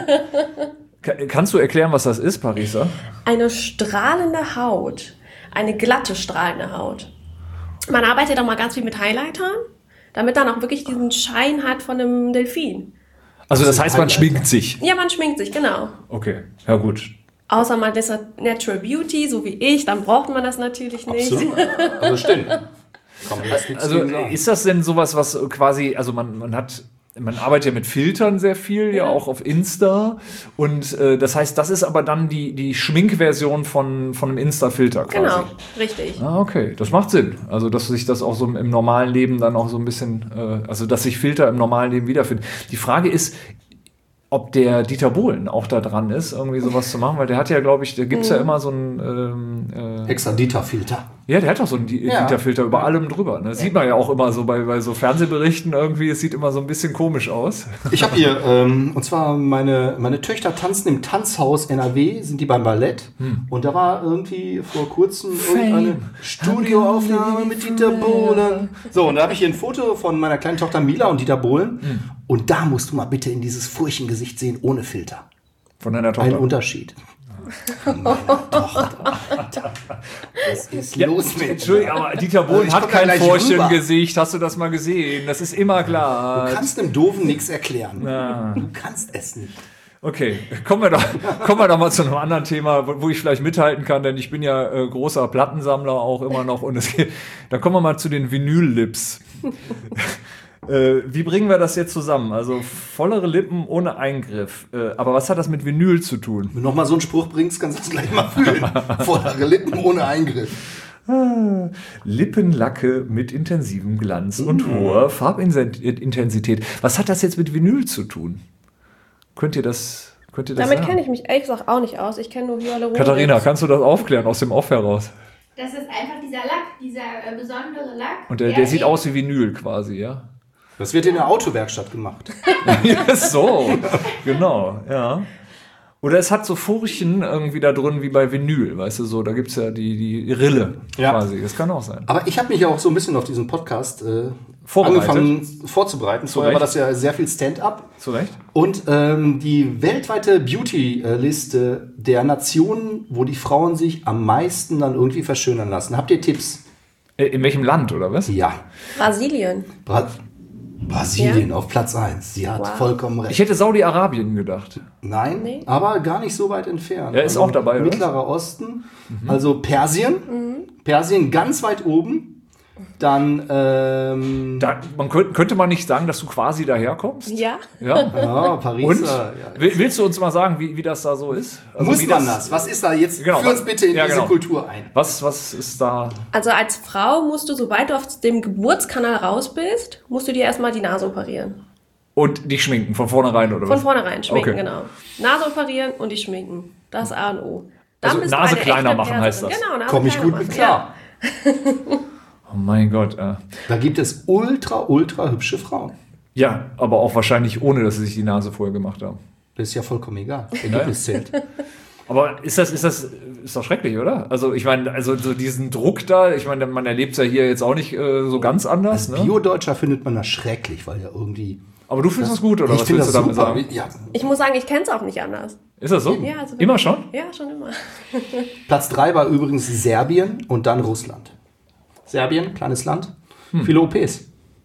[SPEAKER 2] Ka- Kannst du erklären, was das ist, Parisa?
[SPEAKER 3] Eine strahlende Haut. Eine glatte, strahlende Haut. Man arbeitet auch mal ganz viel mit Highlightern, damit dann auch wirklich diesen Schein hat von einem Delfin.
[SPEAKER 2] Also das
[SPEAKER 1] sind
[SPEAKER 2] heißt, man
[SPEAKER 1] Highlighter.
[SPEAKER 2] schminkt sich.
[SPEAKER 3] Ja, man schminkt sich, genau.
[SPEAKER 2] Okay, ja gut.
[SPEAKER 3] Außer man ist Natural Beauty, so wie ich, dann braucht man das natürlich nicht.
[SPEAKER 1] absolut. Also stimmt. Kann man jetzt nichts
[SPEAKER 2] Also
[SPEAKER 1] gegen sagen.
[SPEAKER 2] ist das denn sowas, was quasi, also man, man hat, man arbeitet ja mit Filtern sehr viel, ja, auch auf Insta. Und äh, das heißt, das ist aber dann die, die Schminkversion von, von einem Insta-Filter quasi.
[SPEAKER 3] Genau, richtig.
[SPEAKER 2] Ah, okay, das macht Sinn. Also, dass sich das auch so im normalen Leben dann auch so ein bisschen, äh, also, dass sich Filter im normalen Leben wiederfinden. Die Frage ist, ob der Dieter Bohlen auch da dran ist, irgendwie sowas zu machen, weil der hat ja, glaube ich, da gibt's ja immer so einen, ähm, äh,
[SPEAKER 1] Extra Dieter-Filter.
[SPEAKER 2] ja, der hat doch so einen Di-
[SPEAKER 1] Ja.
[SPEAKER 2] Dieter-Filter über allem drüber. Ne? Sieht man ja auch immer so bei, bei so Fernsehberichten irgendwie, es sieht immer so ein bisschen komisch aus.
[SPEAKER 1] Ich habe hier, ähm, und zwar meine, meine Töchter tanzen im Tanzhaus N R W, sind die beim Ballett. Und da war irgendwie vor kurzem irgendeine Studioaufnahme mit Dieter Bohlen. So, und da habe ich hier ein Foto von meiner kleinen Tochter Mila und Dieter Bohlen. Und da musst du mal bitte in dieses Furchengesicht sehen, ohne Filter.
[SPEAKER 2] Von deiner
[SPEAKER 1] Ein
[SPEAKER 2] Tochter.
[SPEAKER 1] Unterschied. Von meiner Tochter. Alter. Was ist los mit
[SPEAKER 2] Entschuldigung, aber Dieter
[SPEAKER 1] Also
[SPEAKER 2] Bohlen
[SPEAKER 1] ich
[SPEAKER 2] hat
[SPEAKER 1] komm da
[SPEAKER 2] kein
[SPEAKER 1] gleich
[SPEAKER 2] Furchen im
[SPEAKER 1] rüber.
[SPEAKER 2] Gesicht. Hast du das mal gesehen? Das ist immer klar.
[SPEAKER 1] Du kannst dem Doofen nichts erklären.
[SPEAKER 2] Ja.
[SPEAKER 1] Du kannst es nicht.
[SPEAKER 2] Okay, kommen wir doch, kommen wir doch mal zu einem anderen Thema, wo, wo ich vielleicht mithalten kann, denn ich bin ja äh, großer Plattensammler auch immer noch. Und es geht, dann kommen wir mal zu den Vinyl-Lips. äh, wie bringen wir das jetzt zusammen? Also vollere Lippen ohne Eingriff. Äh, aber was hat das mit Vinyl zu tun?
[SPEAKER 1] Wenn du noch mal so einen Spruch bringst, kannst du es gleich mal fühlen. Vollere Lippen ohne Eingriff.
[SPEAKER 2] Lippenlacke mit intensivem Glanz und hoher Farbintensität. Was hat das jetzt mit Vinyl zu tun? Könnt ihr das, könnt ihr das
[SPEAKER 3] Damit
[SPEAKER 2] sagen?
[SPEAKER 3] kenne ich mich ehrlich gesagt auch nicht aus. Ich kenne nur Hyaluron.
[SPEAKER 2] Katharina, kannst du das aufklären aus dem Off heraus?
[SPEAKER 8] Das ist einfach dieser Lack, dieser äh, besondere Lack.
[SPEAKER 2] Und der, der sieht
[SPEAKER 8] eben-
[SPEAKER 2] aus wie Vinyl quasi, ja?
[SPEAKER 1] Das wird in der Autowerkstatt gemacht.
[SPEAKER 2] Ja, so, genau, ja. Oder es hat so Furchen irgendwie da drin wie bei Vinyl, weißt du, so, da gibt's ja die, die Rille
[SPEAKER 1] Ja.
[SPEAKER 2] quasi, das kann auch sein.
[SPEAKER 1] Aber ich habe mich ja auch so ein bisschen auf diesen Podcast äh,
[SPEAKER 2] Vorbereitet.
[SPEAKER 1] angefangen vorzubereiten. Vorher
[SPEAKER 2] Recht.
[SPEAKER 1] war das ja sehr viel Stand-up.
[SPEAKER 2] Zu Recht?
[SPEAKER 1] Und ähm, die weltweite Beauty-Liste der Nationen, wo die Frauen sich am meisten dann irgendwie verschönern lassen. Habt ihr Tipps?
[SPEAKER 2] Äh, In welchem Land, oder was?
[SPEAKER 1] Ja.
[SPEAKER 3] Brasilien.
[SPEAKER 1] Bra Brasilien auf Platz eins. Sie hat
[SPEAKER 3] Wow.
[SPEAKER 1] vollkommen recht.
[SPEAKER 2] Ich hätte Saudi-Arabien gedacht.
[SPEAKER 1] Nein,
[SPEAKER 3] Nee.
[SPEAKER 1] aber gar nicht so weit entfernt.
[SPEAKER 2] Er ist auch dabei, oder?
[SPEAKER 1] Mittlerer Osten, also Persien. Persien ganz weit oben. Dann, ähm,
[SPEAKER 2] Da, man könnte, könnte man nicht sagen, dass du quasi daherkommst?
[SPEAKER 3] Ja.
[SPEAKER 2] Ja.
[SPEAKER 1] ja, Paris.
[SPEAKER 2] Und?
[SPEAKER 1] Ja.
[SPEAKER 2] Will- Willst du uns mal sagen, wie, wie das da so ist? Also
[SPEAKER 1] Muss
[SPEAKER 2] wie
[SPEAKER 1] man das? Was ist da jetzt?
[SPEAKER 2] Genau,
[SPEAKER 1] Führ uns
[SPEAKER 2] was-
[SPEAKER 1] bitte in
[SPEAKER 2] ja,
[SPEAKER 1] diese
[SPEAKER 2] genau.
[SPEAKER 1] Kultur ein.
[SPEAKER 2] Was, was ist da?
[SPEAKER 3] Also als Frau musst du, sobald du auf dem Geburtskanal raus bist, musst du dir erstmal die Nase operieren.
[SPEAKER 2] Und dich schminken, von vornherein, oder
[SPEAKER 3] Von
[SPEAKER 2] was?
[SPEAKER 3] vornherein schminken,
[SPEAKER 2] Okay.
[SPEAKER 3] genau. Nase operieren und die schminken. Das A und O.
[SPEAKER 2] Also
[SPEAKER 3] bist du
[SPEAKER 2] Nase
[SPEAKER 3] eine
[SPEAKER 2] kleiner
[SPEAKER 3] echte
[SPEAKER 2] machen
[SPEAKER 3] Perserin.
[SPEAKER 2] heißt das.
[SPEAKER 3] Genau, Nase
[SPEAKER 1] Komme ich
[SPEAKER 3] kleiner
[SPEAKER 1] gut mit
[SPEAKER 3] machen.
[SPEAKER 1] klar.
[SPEAKER 2] Oh mein Gott. Äh.
[SPEAKER 1] Da gibt es ultra, ultra hübsche Frauen.
[SPEAKER 2] Ja, aber auch wahrscheinlich ohne, dass sie sich die Nase vorher gemacht haben.
[SPEAKER 1] Das ist ja vollkommen egal. Ergebnis zählt.
[SPEAKER 2] Aber ist das, ist das, ist doch schrecklich, oder? Also ich meine, also so diesen Druck da, ich meine, man erlebt es ja hier jetzt auch nicht äh, so ganz anders.
[SPEAKER 1] Als
[SPEAKER 2] ne?
[SPEAKER 1] Bio-Deutscher findet man das schrecklich, weil ja irgendwie...
[SPEAKER 2] Aber du findest das gut, oder
[SPEAKER 1] ich
[SPEAKER 2] was
[SPEAKER 1] finde
[SPEAKER 2] willst
[SPEAKER 1] das
[SPEAKER 2] du damit
[SPEAKER 1] super.
[SPEAKER 2] sagen?
[SPEAKER 1] Ja.
[SPEAKER 3] Ich muss sagen, ich kenne es auch nicht anders.
[SPEAKER 2] Ist das so?
[SPEAKER 3] Ja, also
[SPEAKER 2] immer schon?
[SPEAKER 3] Ja, schon immer.
[SPEAKER 1] Platz drei war übrigens Serbien und dann Russland. Serbien, kleines Land, hm. viele O Ps.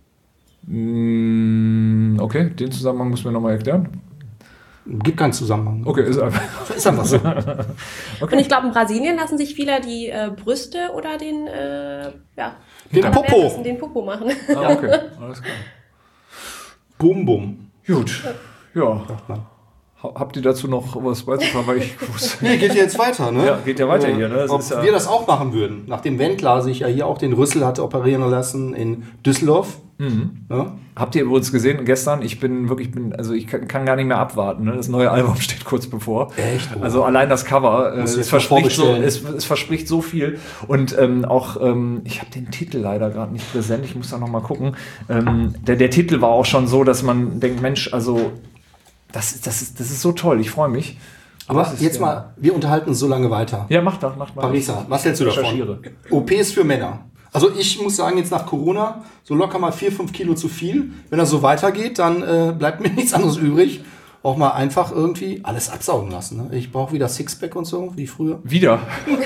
[SPEAKER 2] Mm, okay, den Zusammenhang müssen wir nochmal erklären.
[SPEAKER 1] Gibt keinen Zusammenhang.
[SPEAKER 2] Okay, ist einfach,
[SPEAKER 1] ist einfach so.
[SPEAKER 2] okay.
[SPEAKER 3] Und ich glaube, in Brasilien lassen sich viele die äh, Brüste oder den, äh, ja,
[SPEAKER 1] den Popo.
[SPEAKER 3] Lassen, den Popo machen.
[SPEAKER 2] Ah, okay, alles klar.
[SPEAKER 1] Bum, bum.
[SPEAKER 2] Gut, ja. Habt ihr dazu noch was beizutragen? Weil ich wusste.
[SPEAKER 1] Nee, geht ja jetzt weiter, ne?
[SPEAKER 2] Ja, geht ja weiter hier, ne? Das
[SPEAKER 1] Ob
[SPEAKER 2] ist ja
[SPEAKER 1] wir das auch machen würden, nachdem Wendler sich ja hier auch den Rüssel hatte operieren lassen in Düsseldorf.
[SPEAKER 2] Mhm.
[SPEAKER 1] Ja?
[SPEAKER 2] Habt ihr übrigens gesehen gestern? Ich bin wirklich, bin, also ich kann, kann gar nicht mehr abwarten. Ne? Das neue Album steht kurz bevor.
[SPEAKER 1] Echt? Oh.
[SPEAKER 2] Also allein das Cover, äh, es, verspricht so,
[SPEAKER 1] vorbestellen.
[SPEAKER 2] es, es verspricht so viel. Und ähm, auch, ähm, ich habe den Titel leider gerade nicht präsent, ich muss da nochmal gucken. Ähm, der, der Titel war auch schon so, dass man denkt, Mensch, also das, das, ist, das ist so toll, ich freue mich.
[SPEAKER 1] Aber
[SPEAKER 2] ist,
[SPEAKER 1] jetzt
[SPEAKER 2] ja.
[SPEAKER 1] mal, wir unterhalten uns so lange weiter.
[SPEAKER 2] Ja, mach das, mach mal.
[SPEAKER 1] Parisa, was hältst du davon?
[SPEAKER 2] Recherchiere.
[SPEAKER 1] O Ps für Männer. Also ich muss sagen, jetzt nach Corona, so locker mal vier, fünf Kilo zu viel. Wenn das so weitergeht, dann äh, bleibt mir nichts anderes übrig. Auch mal einfach irgendwie alles absaugen lassen. Ne? Ich brauche wieder Sixpack und so, wie früher.
[SPEAKER 2] Wieder?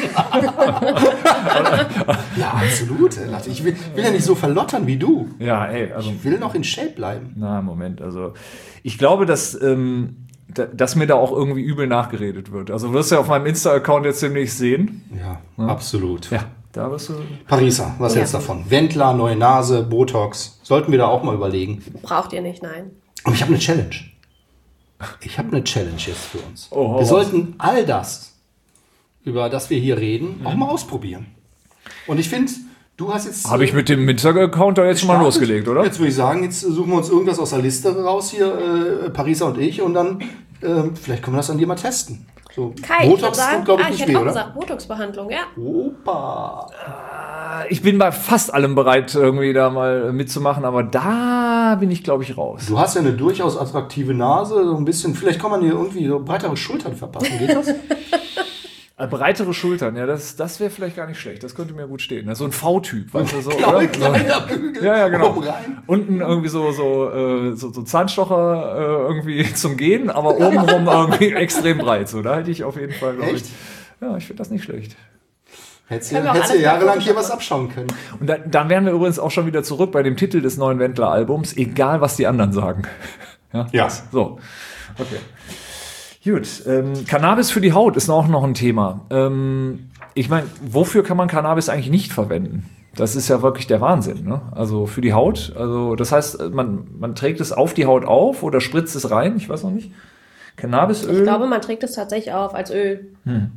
[SPEAKER 1] Ja, absolut. Ich will, will ja nicht so verlottern wie du.
[SPEAKER 2] Ja, ey. Also,
[SPEAKER 1] ich will noch in Shape bleiben.
[SPEAKER 2] Na, Moment. Also ich glaube, dass... Ähm, dass mir da auch irgendwie übel nachgeredet wird. Also wirst du ja auf meinem Insta-Account jetzt demnächst sehen.
[SPEAKER 1] Ja, ja. absolut.
[SPEAKER 2] Ja, da wirst du...
[SPEAKER 1] Parisa, was
[SPEAKER 3] Ja.
[SPEAKER 1] hältst du davon? Wendler, neue Nase, Botox. Sollten wir da auch mal überlegen.
[SPEAKER 3] Braucht ihr nicht, nein.
[SPEAKER 1] Und ich habe eine Challenge. Ich habe eine Challenge jetzt für uns.
[SPEAKER 2] Oh,
[SPEAKER 1] wir sollten all das, über das wir hier reden, auch mal ausprobieren. Und ich finde, du hast jetzt...
[SPEAKER 2] Habe ich mit dem Insta-Account da jetzt schon mal
[SPEAKER 1] gestartet.
[SPEAKER 2] losgelegt, oder?
[SPEAKER 1] Jetzt würde ich sagen, jetzt suchen wir uns irgendwas aus der Liste raus hier, äh, Parisa und ich, und dann äh, vielleicht können wir das an dir mal testen. So,
[SPEAKER 3] Kai, ich würde
[SPEAKER 1] Botox
[SPEAKER 3] sagen,
[SPEAKER 1] tut, glaube ich,
[SPEAKER 3] ah, ich
[SPEAKER 1] nicht
[SPEAKER 3] hätte
[SPEAKER 1] weh,
[SPEAKER 3] auch
[SPEAKER 1] oder?
[SPEAKER 3] gesagt, Botox-Behandlung, ja.
[SPEAKER 1] Opa.
[SPEAKER 2] Ich bin bei fast allem bereit, irgendwie da mal mitzumachen, aber da bin ich, glaube ich, raus.
[SPEAKER 1] Du hast ja eine durchaus attraktive Nase, so ein bisschen, vielleicht kann man dir irgendwie so breitere Schultern verpassen, geht das?
[SPEAKER 2] Breitere Schultern, ja, das, das wäre vielleicht gar nicht schlecht. Das könnte mir gut stehen. Ne? So ein V-Typ, weißt du, so.
[SPEAKER 1] Genau,
[SPEAKER 2] oder?
[SPEAKER 1] ein kleiner Bügel.
[SPEAKER 2] Ja, ja, genau.
[SPEAKER 1] Oben rein.
[SPEAKER 2] Unten irgendwie so, so, äh, so, so Zahnstocher äh, irgendwie zum Gehen, aber obenrum irgendwie extrem breit. So, da hätte ich auf jeden Fall, glaube ich.
[SPEAKER 1] Echt?
[SPEAKER 2] Ja, ich finde das nicht schlecht.
[SPEAKER 1] Hättest
[SPEAKER 3] Können
[SPEAKER 1] du
[SPEAKER 3] wir auch
[SPEAKER 1] hättest du
[SPEAKER 3] alles
[SPEAKER 1] jahrelang
[SPEAKER 3] bei
[SPEAKER 1] hier
[SPEAKER 3] Photoshop
[SPEAKER 1] was abschauen können.
[SPEAKER 2] Und dann, dann wären wir übrigens auch schon wieder zurück bei dem Titel des neuen Wendler-Albums, egal was die anderen sagen. Ja.
[SPEAKER 1] Ja.
[SPEAKER 2] So, okay. Gut, ähm, Cannabis für die Haut ist auch noch ein Thema. Ähm, ich meine, wofür kann man Cannabis eigentlich nicht verwenden? Das ist ja wirklich der Wahnsinn, ne? Also für die Haut. Also das heißt, man, man trägt es auf die Haut auf oder spritzt es rein, ich weiß noch nicht. Cannabisöl.
[SPEAKER 3] Ich glaube, man trägt es tatsächlich auf als Öl.
[SPEAKER 2] Hm.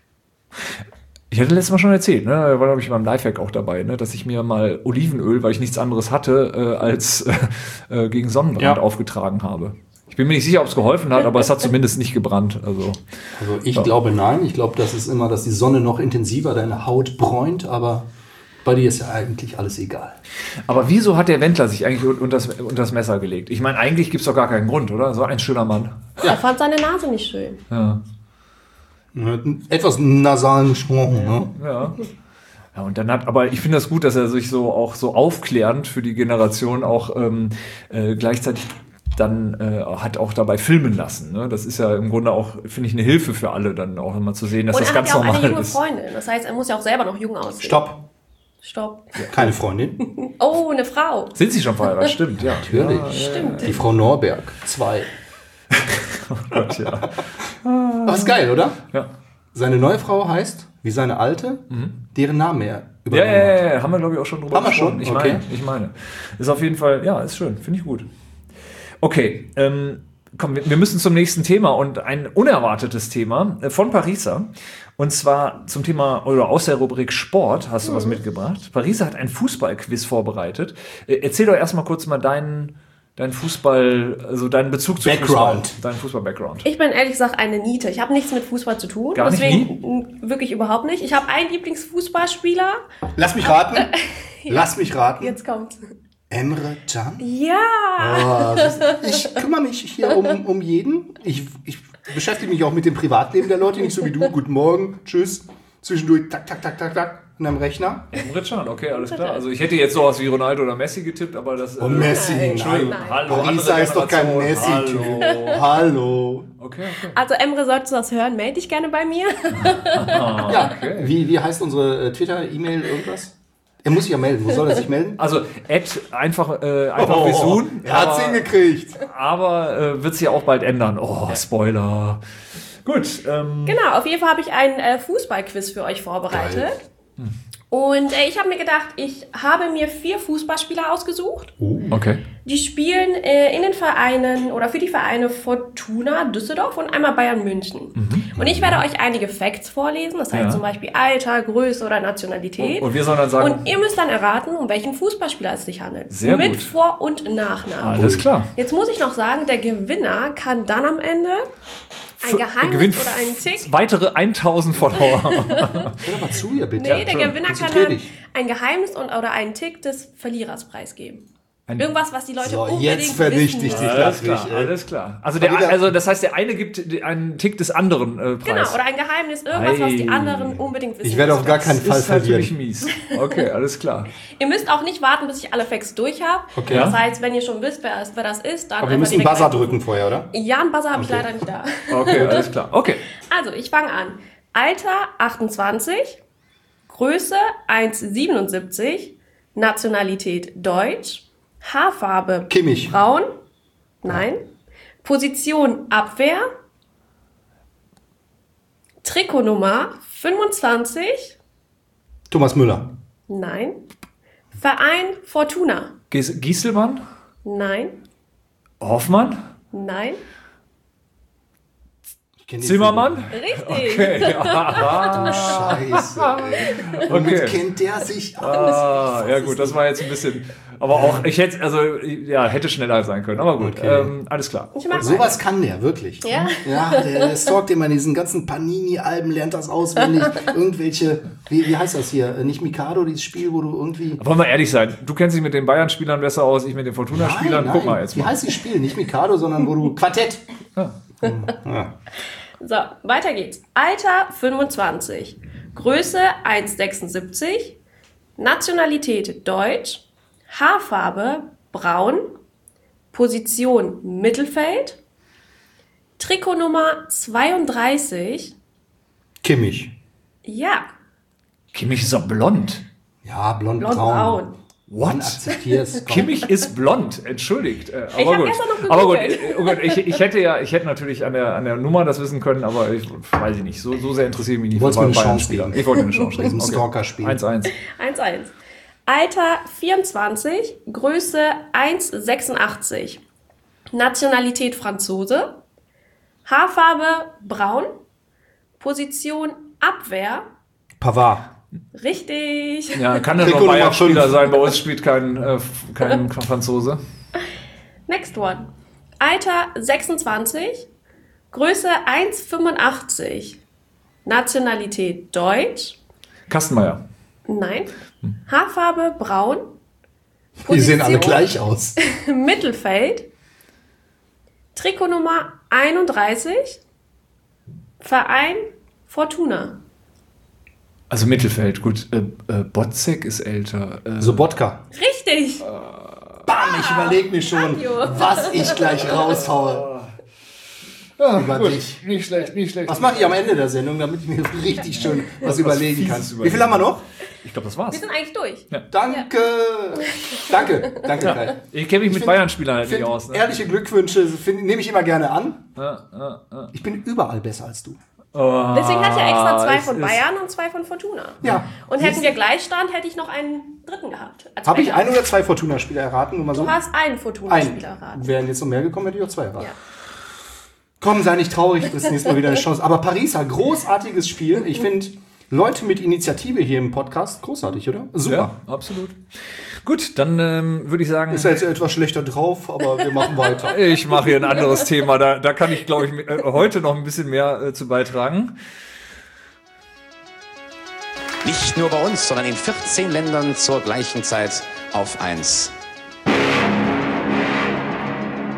[SPEAKER 2] Ich hatte letztes Mal schon erzählt, ne, da war glaube ich beim Lifehack auch dabei, ne, dass ich mir mal Olivenöl, weil ich nichts anderes hatte, äh, als äh, gegen Sonnenbrand
[SPEAKER 1] Ja.
[SPEAKER 2] aufgetragen habe. Ich bin mir nicht sicher, ob es geholfen hat, aber es hat zumindest nicht gebrannt. Also,
[SPEAKER 1] Also ich
[SPEAKER 2] Ja.
[SPEAKER 1] glaube nein. Ich glaube, das ist immer, dass die Sonne noch intensiver deine Haut bräunt, aber bei dir ist ja eigentlich alles egal.
[SPEAKER 2] aber wieso hat der Wendler sich eigentlich unter das, unter das Messer gelegt? Ich meine, eigentlich gibt es doch gar keinen Grund, oder? So ein schöner Mann.
[SPEAKER 3] Er fand seine Nase nicht schön.
[SPEAKER 2] Ja.
[SPEAKER 1] Mit einem etwas nasalen Schwung, ne?
[SPEAKER 2] Ja. Ja, und dann hat, aber ich finde das gut, dass er sich so auch so aufklärend für die Generation auch ähm, äh, gleichzeitig dann äh, hat auch dabei filmen lassen. Ne? Das ist ja im Grunde auch, finde ich, eine Hilfe für alle, dann auch immer zu sehen, dass
[SPEAKER 3] Und
[SPEAKER 2] das
[SPEAKER 3] er
[SPEAKER 2] ganz
[SPEAKER 3] hat ja auch eine
[SPEAKER 2] normal
[SPEAKER 3] junge
[SPEAKER 2] ist.
[SPEAKER 3] Freundin. Das heißt, er muss ja auch selber noch jung aussehen.
[SPEAKER 1] Stopp.
[SPEAKER 3] Stopp.
[SPEAKER 1] Keine Freundin.
[SPEAKER 3] Oh, eine Frau.
[SPEAKER 2] Sind sie schon verheiratet? Stimmt, ja.
[SPEAKER 1] Natürlich.
[SPEAKER 2] Ja,
[SPEAKER 3] Stimmt.
[SPEAKER 1] Die Frau Norberg. Zwei.
[SPEAKER 2] oh Gott, ja.
[SPEAKER 1] Aber ist geil, oder?
[SPEAKER 2] Ja.
[SPEAKER 1] Seine neue Frau heißt, wie seine alte, deren Namen er
[SPEAKER 2] Ja,
[SPEAKER 1] übernommen
[SPEAKER 2] ja,
[SPEAKER 1] hat.
[SPEAKER 2] ja, ja, haben wir, glaube ich, auch schon drüber
[SPEAKER 1] Haben wir
[SPEAKER 2] gesprochen.
[SPEAKER 1] schon?
[SPEAKER 2] Ich
[SPEAKER 1] Okay.
[SPEAKER 2] meine, ich meine. Ist auf jeden Fall, ja, ist schön, finde ich gut. Okay, ähm, komm, wir, wir müssen zum nächsten Thema und ein unerwartetes Thema äh, von Parisa. Und zwar zum Thema, oder aus der Rubrik Sport hast du was mitgebracht. Parisa hat ein Fußballquiz vorbereitet. Äh, erzähl doch erstmal kurz mal deinen, deinen Fußball, also deinen Bezug zu
[SPEAKER 1] Background.
[SPEAKER 2] Fußball. Deinen Fußball-Background.
[SPEAKER 3] Ich bin ehrlich gesagt eine Niete. Ich habe nichts mit Fußball zu tun.
[SPEAKER 2] Gar nicht,
[SPEAKER 3] deswegen n- wirklich überhaupt nicht. Ich habe einen Lieblingsfußballspieler.
[SPEAKER 1] Lass mich raten. Lass mich raten.
[SPEAKER 3] Jetzt kommt's.
[SPEAKER 1] Emre Can?
[SPEAKER 3] Ja.
[SPEAKER 1] Oh, das, ich kümmere mich hier um, um jeden. Ich, ich beschäftige mich auch mit dem Privatleben der Leute, nicht so wie du. Guten Morgen, tschüss. Zwischendurch, tak, tak, tak, tak, tak, in einem Rechner.
[SPEAKER 2] Emre Can, okay, alles klar. Also ich hätte jetzt sowas wie Ronaldo oder Messi getippt, aber das...
[SPEAKER 1] Oh, Messi, nein.
[SPEAKER 2] Entschuldigung,
[SPEAKER 3] Nein.
[SPEAKER 2] hallo.
[SPEAKER 1] Parisa
[SPEAKER 2] andere
[SPEAKER 1] ist doch kein
[SPEAKER 2] Generation.
[SPEAKER 1] Messi-Typ. Hallo.
[SPEAKER 2] Okay, okay.
[SPEAKER 3] Also Emre, solltest du das hören, melde dich gerne bei mir.
[SPEAKER 1] Ja, wie, wie heißt unsere äh, Twitter, E-Mail, irgendwas? Er muss sich ja melden. Wo soll er sich melden?
[SPEAKER 2] Also, Ed einfach, äh, einfach
[SPEAKER 1] Oh,
[SPEAKER 2] Besun.
[SPEAKER 1] er hat's
[SPEAKER 2] aber-
[SPEAKER 1] hingekriegt.
[SPEAKER 2] Aber äh, wird sich ja auch bald ändern. Oh, Spoiler. Gut. Ähm,
[SPEAKER 3] Genau, auf jeden Fall habe ich ein äh, Fußballquiz für euch vorbereitet.
[SPEAKER 1] Geil.
[SPEAKER 3] Und äh, ich habe mir gedacht, ich habe mir vier Fußballspieler ausgesucht.
[SPEAKER 2] Okay.
[SPEAKER 3] Die spielen äh, in den Vereinen oder für die Vereine Fortuna Düsseldorf und einmal Bayern München. Und ich werde euch einige Facts vorlesen, das heißt
[SPEAKER 2] Ja.
[SPEAKER 3] zum Beispiel Alter, Größe oder Nationalität.
[SPEAKER 2] Und wir sollen dann sagen...
[SPEAKER 3] Und ihr müsst dann erraten, um welchen Fußballspieler es sich handelt.
[SPEAKER 2] Sehr
[SPEAKER 3] Mit
[SPEAKER 2] gut.
[SPEAKER 3] Vor- und Nachnamen.
[SPEAKER 2] Alles klar.
[SPEAKER 3] Jetzt muss ich noch sagen, der Gewinner kann dann am Ende ein Geheimnis
[SPEAKER 2] gewinnt
[SPEAKER 3] oder einen Tick.
[SPEAKER 2] weitere tausend Follower.
[SPEAKER 1] Hör doch mal zu hier, bitte.
[SPEAKER 3] Nee, der Gewinner kann
[SPEAKER 1] Konzentrier
[SPEAKER 3] dann
[SPEAKER 1] dich.
[SPEAKER 3] ein Geheimnis und, oder einen Tick des Verlierers preisgeben.
[SPEAKER 2] Ein-
[SPEAKER 3] Irgendwas, was die Leute
[SPEAKER 1] So,
[SPEAKER 3] unbedingt
[SPEAKER 1] jetzt vernichte
[SPEAKER 3] wissen
[SPEAKER 1] ich dich.
[SPEAKER 3] müssen.
[SPEAKER 2] Alles klar,
[SPEAKER 1] Wirklich, ey.
[SPEAKER 2] alles klar. Also, der,
[SPEAKER 1] wieder-
[SPEAKER 2] also das heißt, der eine gibt einen Tick des anderen äh, Preis.
[SPEAKER 3] Genau, oder ein Geheimnis, irgendwas, was die
[SPEAKER 2] Ei.
[SPEAKER 3] anderen unbedingt wissen
[SPEAKER 1] Ich werde auf
[SPEAKER 3] müssen.
[SPEAKER 1] gar keinen Fall
[SPEAKER 2] ist natürlich
[SPEAKER 1] verlieren.
[SPEAKER 2] mies. Okay, alles klar.
[SPEAKER 3] Ihr müsst auch nicht warten, bis ich alle Facts durch habe.
[SPEAKER 1] Okay.
[SPEAKER 3] Das heißt, wenn ihr schon wisst, wer, wer das ist, dann
[SPEAKER 1] Aber wir
[SPEAKER 3] einfach
[SPEAKER 1] müssen
[SPEAKER 3] direkt
[SPEAKER 1] Buzzer
[SPEAKER 3] reinrufen.
[SPEAKER 1] drücken vorher, oder?
[SPEAKER 3] Ja, einen Buzzer habe ich
[SPEAKER 1] Okay.
[SPEAKER 3] leider nicht da.
[SPEAKER 2] Okay, alles klar. Okay.
[SPEAKER 3] Also, ich fange an. Alter achtundzwanzig, Größe eins Komma siebenundsiebzig, Nationalität Deutsch, Haarfarbe
[SPEAKER 1] Kimmich.
[SPEAKER 3] braun, nein, Position Abwehr, Trikotnummer fünfundzwanzig,
[SPEAKER 1] Thomas Müller.
[SPEAKER 3] nein, Verein Fortuna,
[SPEAKER 2] Gies Gieselmann?
[SPEAKER 3] nein,
[SPEAKER 2] Hoffmann?
[SPEAKER 3] nein,
[SPEAKER 1] Ich kenn die
[SPEAKER 2] Zimmermann?
[SPEAKER 3] richtig.
[SPEAKER 2] Okay, ja.
[SPEAKER 1] Scheiße. Ey. Womit
[SPEAKER 2] Okay.
[SPEAKER 1] kennt der sich aus?
[SPEAKER 2] Ah, ja gut, das war jetzt ein bisschen... Aber auch, ich hätte, also, ja, hätte schneller sein können. Aber gut,
[SPEAKER 1] Okay.
[SPEAKER 2] ähm, alles klar.
[SPEAKER 3] Ich mach
[SPEAKER 1] Sowas kann der, wirklich.
[SPEAKER 3] Ja.
[SPEAKER 1] Ja, der, der stalkt immer in diesen ganzen Panini-Alben, lernt das auswendig. Irgendwelche, wie, wie heißt das hier? Nicht Mikado, dieses Spiel, wo du irgendwie...
[SPEAKER 2] Wollen wir ehrlich sein, du kennst dich mit den Bayern-Spielern besser aus, ich mit den Fortuna-Spielern.
[SPEAKER 1] Nein,
[SPEAKER 2] Guck mal
[SPEAKER 1] nein.
[SPEAKER 2] jetzt
[SPEAKER 1] Wie
[SPEAKER 2] mal.
[SPEAKER 1] heißt dieses Spiel? Nicht Mikado, sondern wo du... Quartett.
[SPEAKER 2] Ja.
[SPEAKER 1] Ja.
[SPEAKER 3] So, weiter geht's. Alter fünfundzwanzig, Größe eins Komma sechsundsiebzig, Nationalität Deutsch, Haarfarbe braun, Position Mittelfeld, Trikotnummer zweiunddreißig,
[SPEAKER 1] Kimmich.
[SPEAKER 3] ja,
[SPEAKER 2] Kimmich ist doch blond.
[SPEAKER 1] Ja, blond-braun.
[SPEAKER 3] blond-braun.
[SPEAKER 1] What? Akzeptier's. Komm.
[SPEAKER 2] Kimmich ist blond, entschuldigt. Äh,
[SPEAKER 3] Ich
[SPEAKER 2] aber
[SPEAKER 3] hab
[SPEAKER 2] gut.
[SPEAKER 3] gestern noch
[SPEAKER 2] aber gut,
[SPEAKER 3] gegoogelt.
[SPEAKER 2] äh, oh Gott, ich, ich hätte ja, ich hätte natürlich an der, an der Nummer das wissen können, aber ich weiß ich nicht. So, so sehr interessiere ich mich nicht
[SPEAKER 1] Du wolltest mir eine
[SPEAKER 2] Bayern-Spieler.
[SPEAKER 1] Chance geben.
[SPEAKER 2] Ich wollte mir eine Chance geben.
[SPEAKER 1] Diesem Stalker-Spiel.
[SPEAKER 2] eins eins.
[SPEAKER 3] eins eins. Alter vierundzwanzig, Größe eins Komma sechsundachtzig, Nationalität Franzose, Haarfarbe braun, Position Abwehr,
[SPEAKER 1] Pavard.
[SPEAKER 3] richtig.
[SPEAKER 2] Ja, kann ja noch
[SPEAKER 1] Trikot Nummer
[SPEAKER 2] Bayern-Spieler
[SPEAKER 1] fünf.
[SPEAKER 2] sein. Bei uns spielt kein, äh, kein Franzose.
[SPEAKER 3] Next one. Alter sechsundzwanzig, Größe eins Komma fünfundachtzig, Nationalität Deutsch,
[SPEAKER 2] Kastenmeier.
[SPEAKER 3] nein, Haarfarbe braun,
[SPEAKER 1] Die sehen alle
[SPEAKER 3] Position
[SPEAKER 1] gleich aus.
[SPEAKER 3] Mittelfeld, Trikotnummer einunddreißig, Verein Fortuna.
[SPEAKER 2] Also Mittelfeld, gut. Äh, äh, Botzek ist älter. Äh,
[SPEAKER 1] Sobotka.
[SPEAKER 3] Richtig.
[SPEAKER 1] Bam, ich überlege mir schon,
[SPEAKER 3] Fabio.
[SPEAKER 1] was ich gleich raushaue. Über dich.
[SPEAKER 2] Nicht schlecht, nicht schlecht.
[SPEAKER 1] Was mache ich am Ende der Sendung, damit ich mir richtig schön was überlegen kann?
[SPEAKER 2] Fieses
[SPEAKER 1] Wie viel haben wir noch?
[SPEAKER 2] Ich glaube, das war's.
[SPEAKER 3] Wir sind eigentlich durch.
[SPEAKER 1] Danke. Danke. Danke, Kai.
[SPEAKER 2] Ich kenne mich mit
[SPEAKER 1] find-
[SPEAKER 2] Bayern-Spielern halt nicht
[SPEAKER 1] Find,
[SPEAKER 2] aus. Ne?
[SPEAKER 1] Ehrliche Glückwünsche find, nehme ich immer gerne an.
[SPEAKER 2] Ja, ja, ja.
[SPEAKER 1] Ich bin überall besser als du.
[SPEAKER 2] Oh,
[SPEAKER 3] Deswegen hat ja extra zwei
[SPEAKER 2] es
[SPEAKER 3] von
[SPEAKER 2] ist-
[SPEAKER 3] Bayern und zwei von Fortuna.
[SPEAKER 1] Ja.
[SPEAKER 3] Und hätten wir Gleichstand, hätte ich noch einen dritten gehabt. als
[SPEAKER 1] Habe ich
[SPEAKER 3] Backup.
[SPEAKER 1] ein oder zwei Fortuna-Spieler erraten? Nur mal so.
[SPEAKER 3] Du hast einen
[SPEAKER 1] Ein.
[SPEAKER 3] Fortuna-Spieler erraten.
[SPEAKER 1] Wären jetzt noch mehr gekommen, hätte ich auch zwei erraten.
[SPEAKER 3] Ja.
[SPEAKER 1] Komm, sei nicht traurig, du kriegst nächstes Mal wieder eine Chance. Aber Parisa, großartiges Spiel. Ich finde Leute mit Initiative hier im Podcast großartig, oder? Super.
[SPEAKER 2] Ja, absolut. Gut, dann ähm, würde ich sagen,
[SPEAKER 1] Ist ja jetzt etwas schlechter drauf, aber wir machen weiter.
[SPEAKER 2] ich mache hier ein anderes Thema. Da, da kann ich, glaube ich, mit, äh, heute noch ein bisschen mehr äh, zu beitragen.
[SPEAKER 9] Nicht nur bei uns, sondern in vierzehn Ländern zur gleichen Zeit auf eins.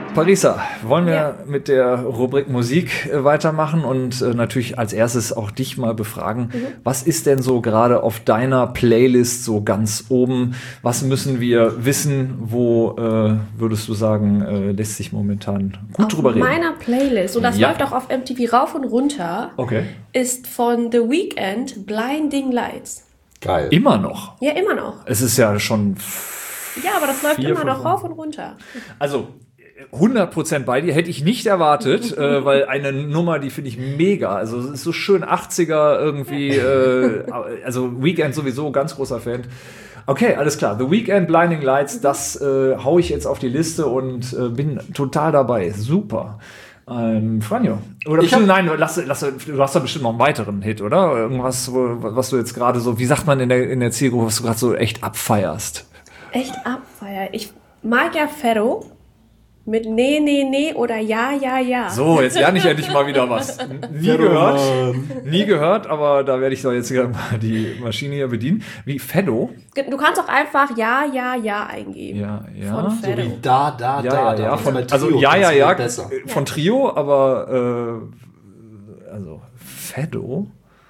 [SPEAKER 2] Parisa, wollen wir ja. mit der Rubrik Musik äh, weitermachen und äh, natürlich als erstes auch dich mal befragen. Mhm. Was ist denn so gerade auf deiner Playlist so ganz oben? Was müssen wir wissen? Wo äh, würdest du sagen, äh, lässt sich momentan gut
[SPEAKER 3] auf
[SPEAKER 2] drüber reden?
[SPEAKER 3] Auf meiner Playlist, und das
[SPEAKER 2] ja.
[SPEAKER 3] läuft auch auf M T V rauf und runter,
[SPEAKER 2] okay.
[SPEAKER 3] ist von The Weeknd Blinding Lights.
[SPEAKER 1] Geil.
[SPEAKER 2] Immer noch?
[SPEAKER 3] Ja, immer noch.
[SPEAKER 2] Es ist ja schon
[SPEAKER 3] Ja, aber das läuft
[SPEAKER 2] vier,
[SPEAKER 3] immer noch
[SPEAKER 2] fünf
[SPEAKER 3] rauf und runter.
[SPEAKER 2] Also hundert Prozent bei dir, hätte ich nicht erwartet, äh, weil eine Nummer, die finde ich mega, also es ist so schön achtziger irgendwie, äh, also Weeknd sowieso, ganz großer Fan. Okay, alles klar, The Weeknd, Blinding Lights, das äh, hau ich jetzt auf die Liste und äh, bin total dabei, super. Ähm, Franjo, oder
[SPEAKER 1] ich hab,
[SPEAKER 2] nein, lass, lass, du hast da bestimmt noch einen weiteren Hit, oder? Irgendwas, wo, was du jetzt gerade so, wie sagt man in der, in der Zielgruppe, was du gerade so echt abfeierst?
[SPEAKER 3] Echt abfeiern? Ich mag ja Ferro. Mit nee, nee, nee oder ja, ja, ja.
[SPEAKER 2] So, jetzt lerne ich endlich mal wieder was. Nie gehört, nie gehört, aber da werde ich doch jetzt mal die Maschine hier bedienen. Wie Feddo?
[SPEAKER 3] Du kannst auch einfach ja, ja, ja eingeben.
[SPEAKER 2] Ja, ja.
[SPEAKER 3] Von
[SPEAKER 1] So wie da, da,
[SPEAKER 2] ja,
[SPEAKER 1] da,
[SPEAKER 2] ja,
[SPEAKER 1] da.
[SPEAKER 2] ja. Von,
[SPEAKER 1] Trio,
[SPEAKER 2] also ja, ja, ja,
[SPEAKER 1] besser.
[SPEAKER 2] von Trio, aber äh, also Feddo?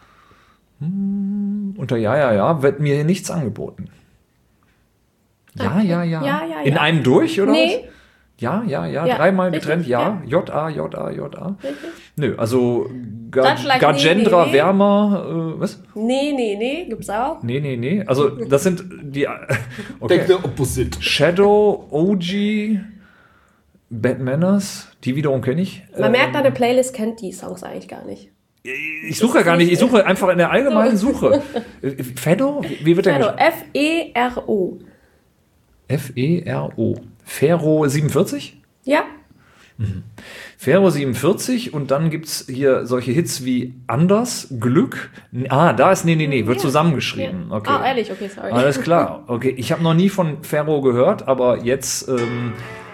[SPEAKER 2] Hm, unter ja, ja, ja wird mir hier nichts angeboten. Ja,
[SPEAKER 3] okay.
[SPEAKER 2] ja, ja.
[SPEAKER 3] Ja, ja,
[SPEAKER 2] In
[SPEAKER 3] ja.
[SPEAKER 2] einem durch, oder
[SPEAKER 3] Nee.
[SPEAKER 2] was? Ja, ja, ja,
[SPEAKER 3] Ja,
[SPEAKER 2] dreimal
[SPEAKER 3] richtig,
[SPEAKER 2] getrennt, ja.
[SPEAKER 3] ja.
[SPEAKER 2] J A, J A, J A.
[SPEAKER 3] Richtig.
[SPEAKER 2] Nö, also Ga
[SPEAKER 3] Dann vielleicht
[SPEAKER 2] Gajendra
[SPEAKER 3] nee, nee, nee.
[SPEAKER 2] Wärmer, äh, was?
[SPEAKER 3] Nee, nee, nee, gibt's auch.
[SPEAKER 2] Nee, nee, nee. Also das sind die, okay.
[SPEAKER 1] Take the opposite.
[SPEAKER 2] Shadow, O G, Bad Manners, die wiederum kenne ich.
[SPEAKER 3] Man
[SPEAKER 2] Ähm,
[SPEAKER 3] merkt, deine Playlist kennt die Songs eigentlich gar nicht.
[SPEAKER 2] Ich suche ja gar nicht, ich suche einfach in der allgemeinen Suche. Äh, Feddo? Wie wie wird der
[SPEAKER 3] Ferro,
[SPEAKER 2] geschrieben?
[SPEAKER 3] F E R O.
[SPEAKER 2] F E R O. Ferro siebenundvierzig?
[SPEAKER 3] Ja?
[SPEAKER 2] Ferro siebenundvierzig und dann gibt's hier solche Hits wie Anders, Glück. Ah, da ist, nee, nee, nee, wird
[SPEAKER 3] Ja.
[SPEAKER 2] zusammengeschrieben.
[SPEAKER 3] Ja.
[SPEAKER 2] Okay.
[SPEAKER 3] Ah, ehrlich, okay, sorry.
[SPEAKER 2] Alles klar. Okay, ich habe noch nie von Ferro gehört, aber jetzt ähm,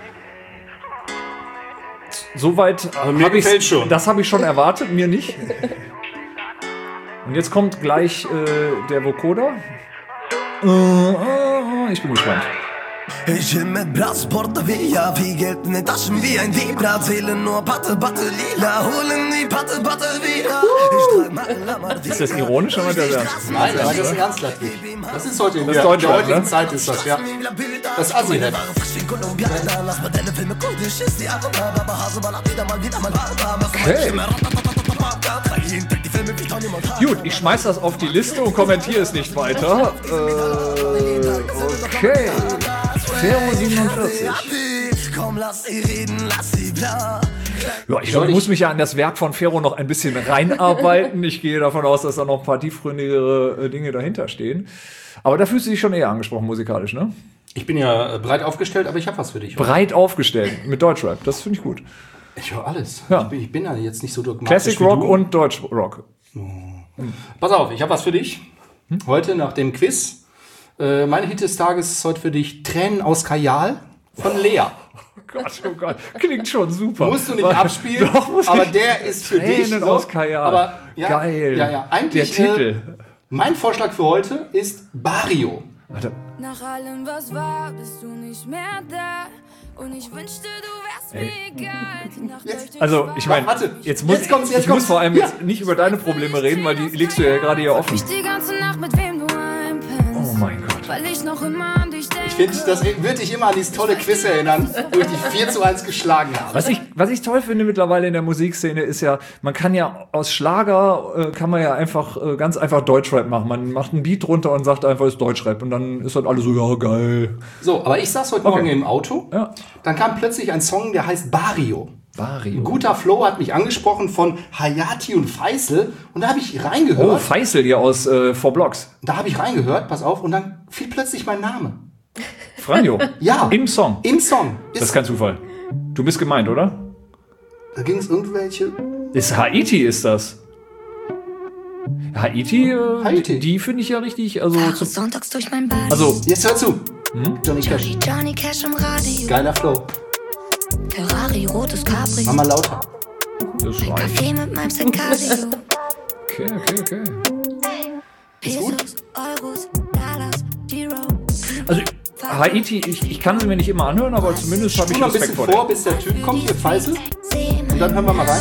[SPEAKER 2] soweit
[SPEAKER 1] Aber mir
[SPEAKER 2] habe ich
[SPEAKER 1] gefällt's schon.
[SPEAKER 2] Das habe ich schon erwartet, mir nicht. Und jetzt kommt gleich äh, der Vocoder. Äh, äh, ich bin gespannt.
[SPEAKER 9] Ich will mit Brustporte wie ja, viel Geld in den Taschen wie ein Vibra. Zählen nur Patte, Patte, Lila, holen die Patte, Patte wieder. Ich trag mal Lammer.
[SPEAKER 2] Ist das ironisch oder der Ernst?
[SPEAKER 1] Nein, aber das ist ernst, Ludwig. Das ist heute in
[SPEAKER 2] Das
[SPEAKER 1] der,
[SPEAKER 2] ist Deutschland,
[SPEAKER 1] der heutigen
[SPEAKER 2] ne?
[SPEAKER 1] Zeit ist das, ja. Das Assi-Rap.
[SPEAKER 2] Okay. Gut, ich schmeiß das auf die Liste und kommentiere es nicht weiter. Äh, okay. Ferro siebenundvierzig.
[SPEAKER 9] Komm, lass sie reden, lass sie bla.
[SPEAKER 2] Ja, ich glaube, ich muss mich ja an das Werk von Ferro noch ein bisschen reinarbeiten. Ich gehe davon aus, dass da noch ein paar tiefgründigere äh, Dinge dahinter stehen. Aber da fühlst du dich schon eher angesprochen musikalisch, ne?
[SPEAKER 1] Ich bin ja breit aufgestellt, aber ich habe was für dich.
[SPEAKER 2] Breit aufgestellt mit Deutschrap, das finde ich gut.
[SPEAKER 1] Ich höre alles.
[SPEAKER 2] Ja.
[SPEAKER 1] Ich, bin, ich bin da jetzt nicht so dogmatisch
[SPEAKER 2] Classic
[SPEAKER 1] wie
[SPEAKER 2] Rock
[SPEAKER 1] du.
[SPEAKER 2] und Deutschrock.
[SPEAKER 1] Pass auf, ich habe was für dich. Heute nach dem Quiz. Äh, meine Hit des Tages ist heute für dich Tränen aus Kajal von Lea.
[SPEAKER 2] Oh Gott, oh Gott, klingt schon super.
[SPEAKER 1] Musst du nicht
[SPEAKER 2] Warte,
[SPEAKER 1] abspielen,
[SPEAKER 2] doch, muss
[SPEAKER 1] aber
[SPEAKER 2] ich.
[SPEAKER 1] der ist für dich.
[SPEAKER 2] Tränen
[SPEAKER 1] so.
[SPEAKER 2] aus Kajal.
[SPEAKER 1] Aber, ja,
[SPEAKER 2] Geil.
[SPEAKER 1] Ja, ja. Eigentlich,
[SPEAKER 2] Der Titel.
[SPEAKER 1] Äh, mein Vorschlag für heute ist Barrio.
[SPEAKER 2] Warte.
[SPEAKER 10] Nach allem, was war, bist du nicht mehr da. Und ich wünschte, du wärst mir egal. Die Nacht leuchtet
[SPEAKER 2] Also, ich meine,
[SPEAKER 1] Warte,
[SPEAKER 2] jetzt muss
[SPEAKER 1] jetzt kommt's, jetzt
[SPEAKER 2] ich muss
[SPEAKER 1] kommt's.
[SPEAKER 2] vor allem
[SPEAKER 1] Ja.
[SPEAKER 2] jetzt nicht über deine Probleme reden, weil die legst du ja gerade hier offen.
[SPEAKER 10] ich die ganze Nacht, mit wem du einpennst.
[SPEAKER 2] Oh mein Gott.
[SPEAKER 10] Weil ich noch immer an dich denke.
[SPEAKER 1] Ich finde, das wird dich immer an dieses tolle Quiz erinnern, wo ich dich vier zu eins geschlagen habe.
[SPEAKER 2] Was ich, was ich toll finde mittlerweile in der Musikszene ist ja, man kann ja aus Schlager, äh, kann man ja einfach, äh, ganz einfach Deutschrap machen. Man macht einen Beat drunter und sagt einfach, ist Deutschrap. Und dann ist halt alles so, ja, geil.
[SPEAKER 1] So, aber ich saß heute
[SPEAKER 2] Okay.
[SPEAKER 1] Morgen im Auto.
[SPEAKER 2] Ja.
[SPEAKER 1] Dann kam plötzlich ein Song, der heißt Barrio.
[SPEAKER 2] Barrio.
[SPEAKER 1] Ein guter Flow hat mich angesprochen von Hayati und Faisal. Und da habe ich reingehört.
[SPEAKER 2] Oh, Faisal hier aus äh, Four Blocks.
[SPEAKER 1] Da habe ich reingehört, pass auf. Und dann fiel plötzlich mein Name.
[SPEAKER 2] Franjo.
[SPEAKER 1] Ja.
[SPEAKER 2] Im Song.
[SPEAKER 1] Im Song.
[SPEAKER 2] Das ist kein Zufall. Du bist gemeint, oder?
[SPEAKER 1] Da ging es irgendwelche...
[SPEAKER 2] Ist Haiti ist das. Haiti, äh,
[SPEAKER 1] Haiti.
[SPEAKER 2] die, die finde ich ja richtig, also,
[SPEAKER 10] Fahre
[SPEAKER 2] zum,
[SPEAKER 10] sonntags durch mein Bad.
[SPEAKER 2] also
[SPEAKER 1] Jetzt hör zu. Johnny Cash.
[SPEAKER 10] Johnny, Johnny Cash im Radio.
[SPEAKER 1] Geiler Flow.
[SPEAKER 10] Ferrari, rotes Cabrio.
[SPEAKER 1] Mach mal lauter.
[SPEAKER 2] das reicht.
[SPEAKER 10] Kaffee mit meinem Sicario.
[SPEAKER 2] Okay, okay, okay.
[SPEAKER 10] Pesos, Euros, Dollars, Giro.
[SPEAKER 2] Also, Haiti, ich, ich kann sie mir nicht immer anhören, aber zumindest habe ich
[SPEAKER 1] Spul mal ein
[SPEAKER 2] Respekt
[SPEAKER 1] bisschen
[SPEAKER 2] vor
[SPEAKER 1] vor, bis der Typ kommt, ihr Pfeife. Und dann hören wir mal rein.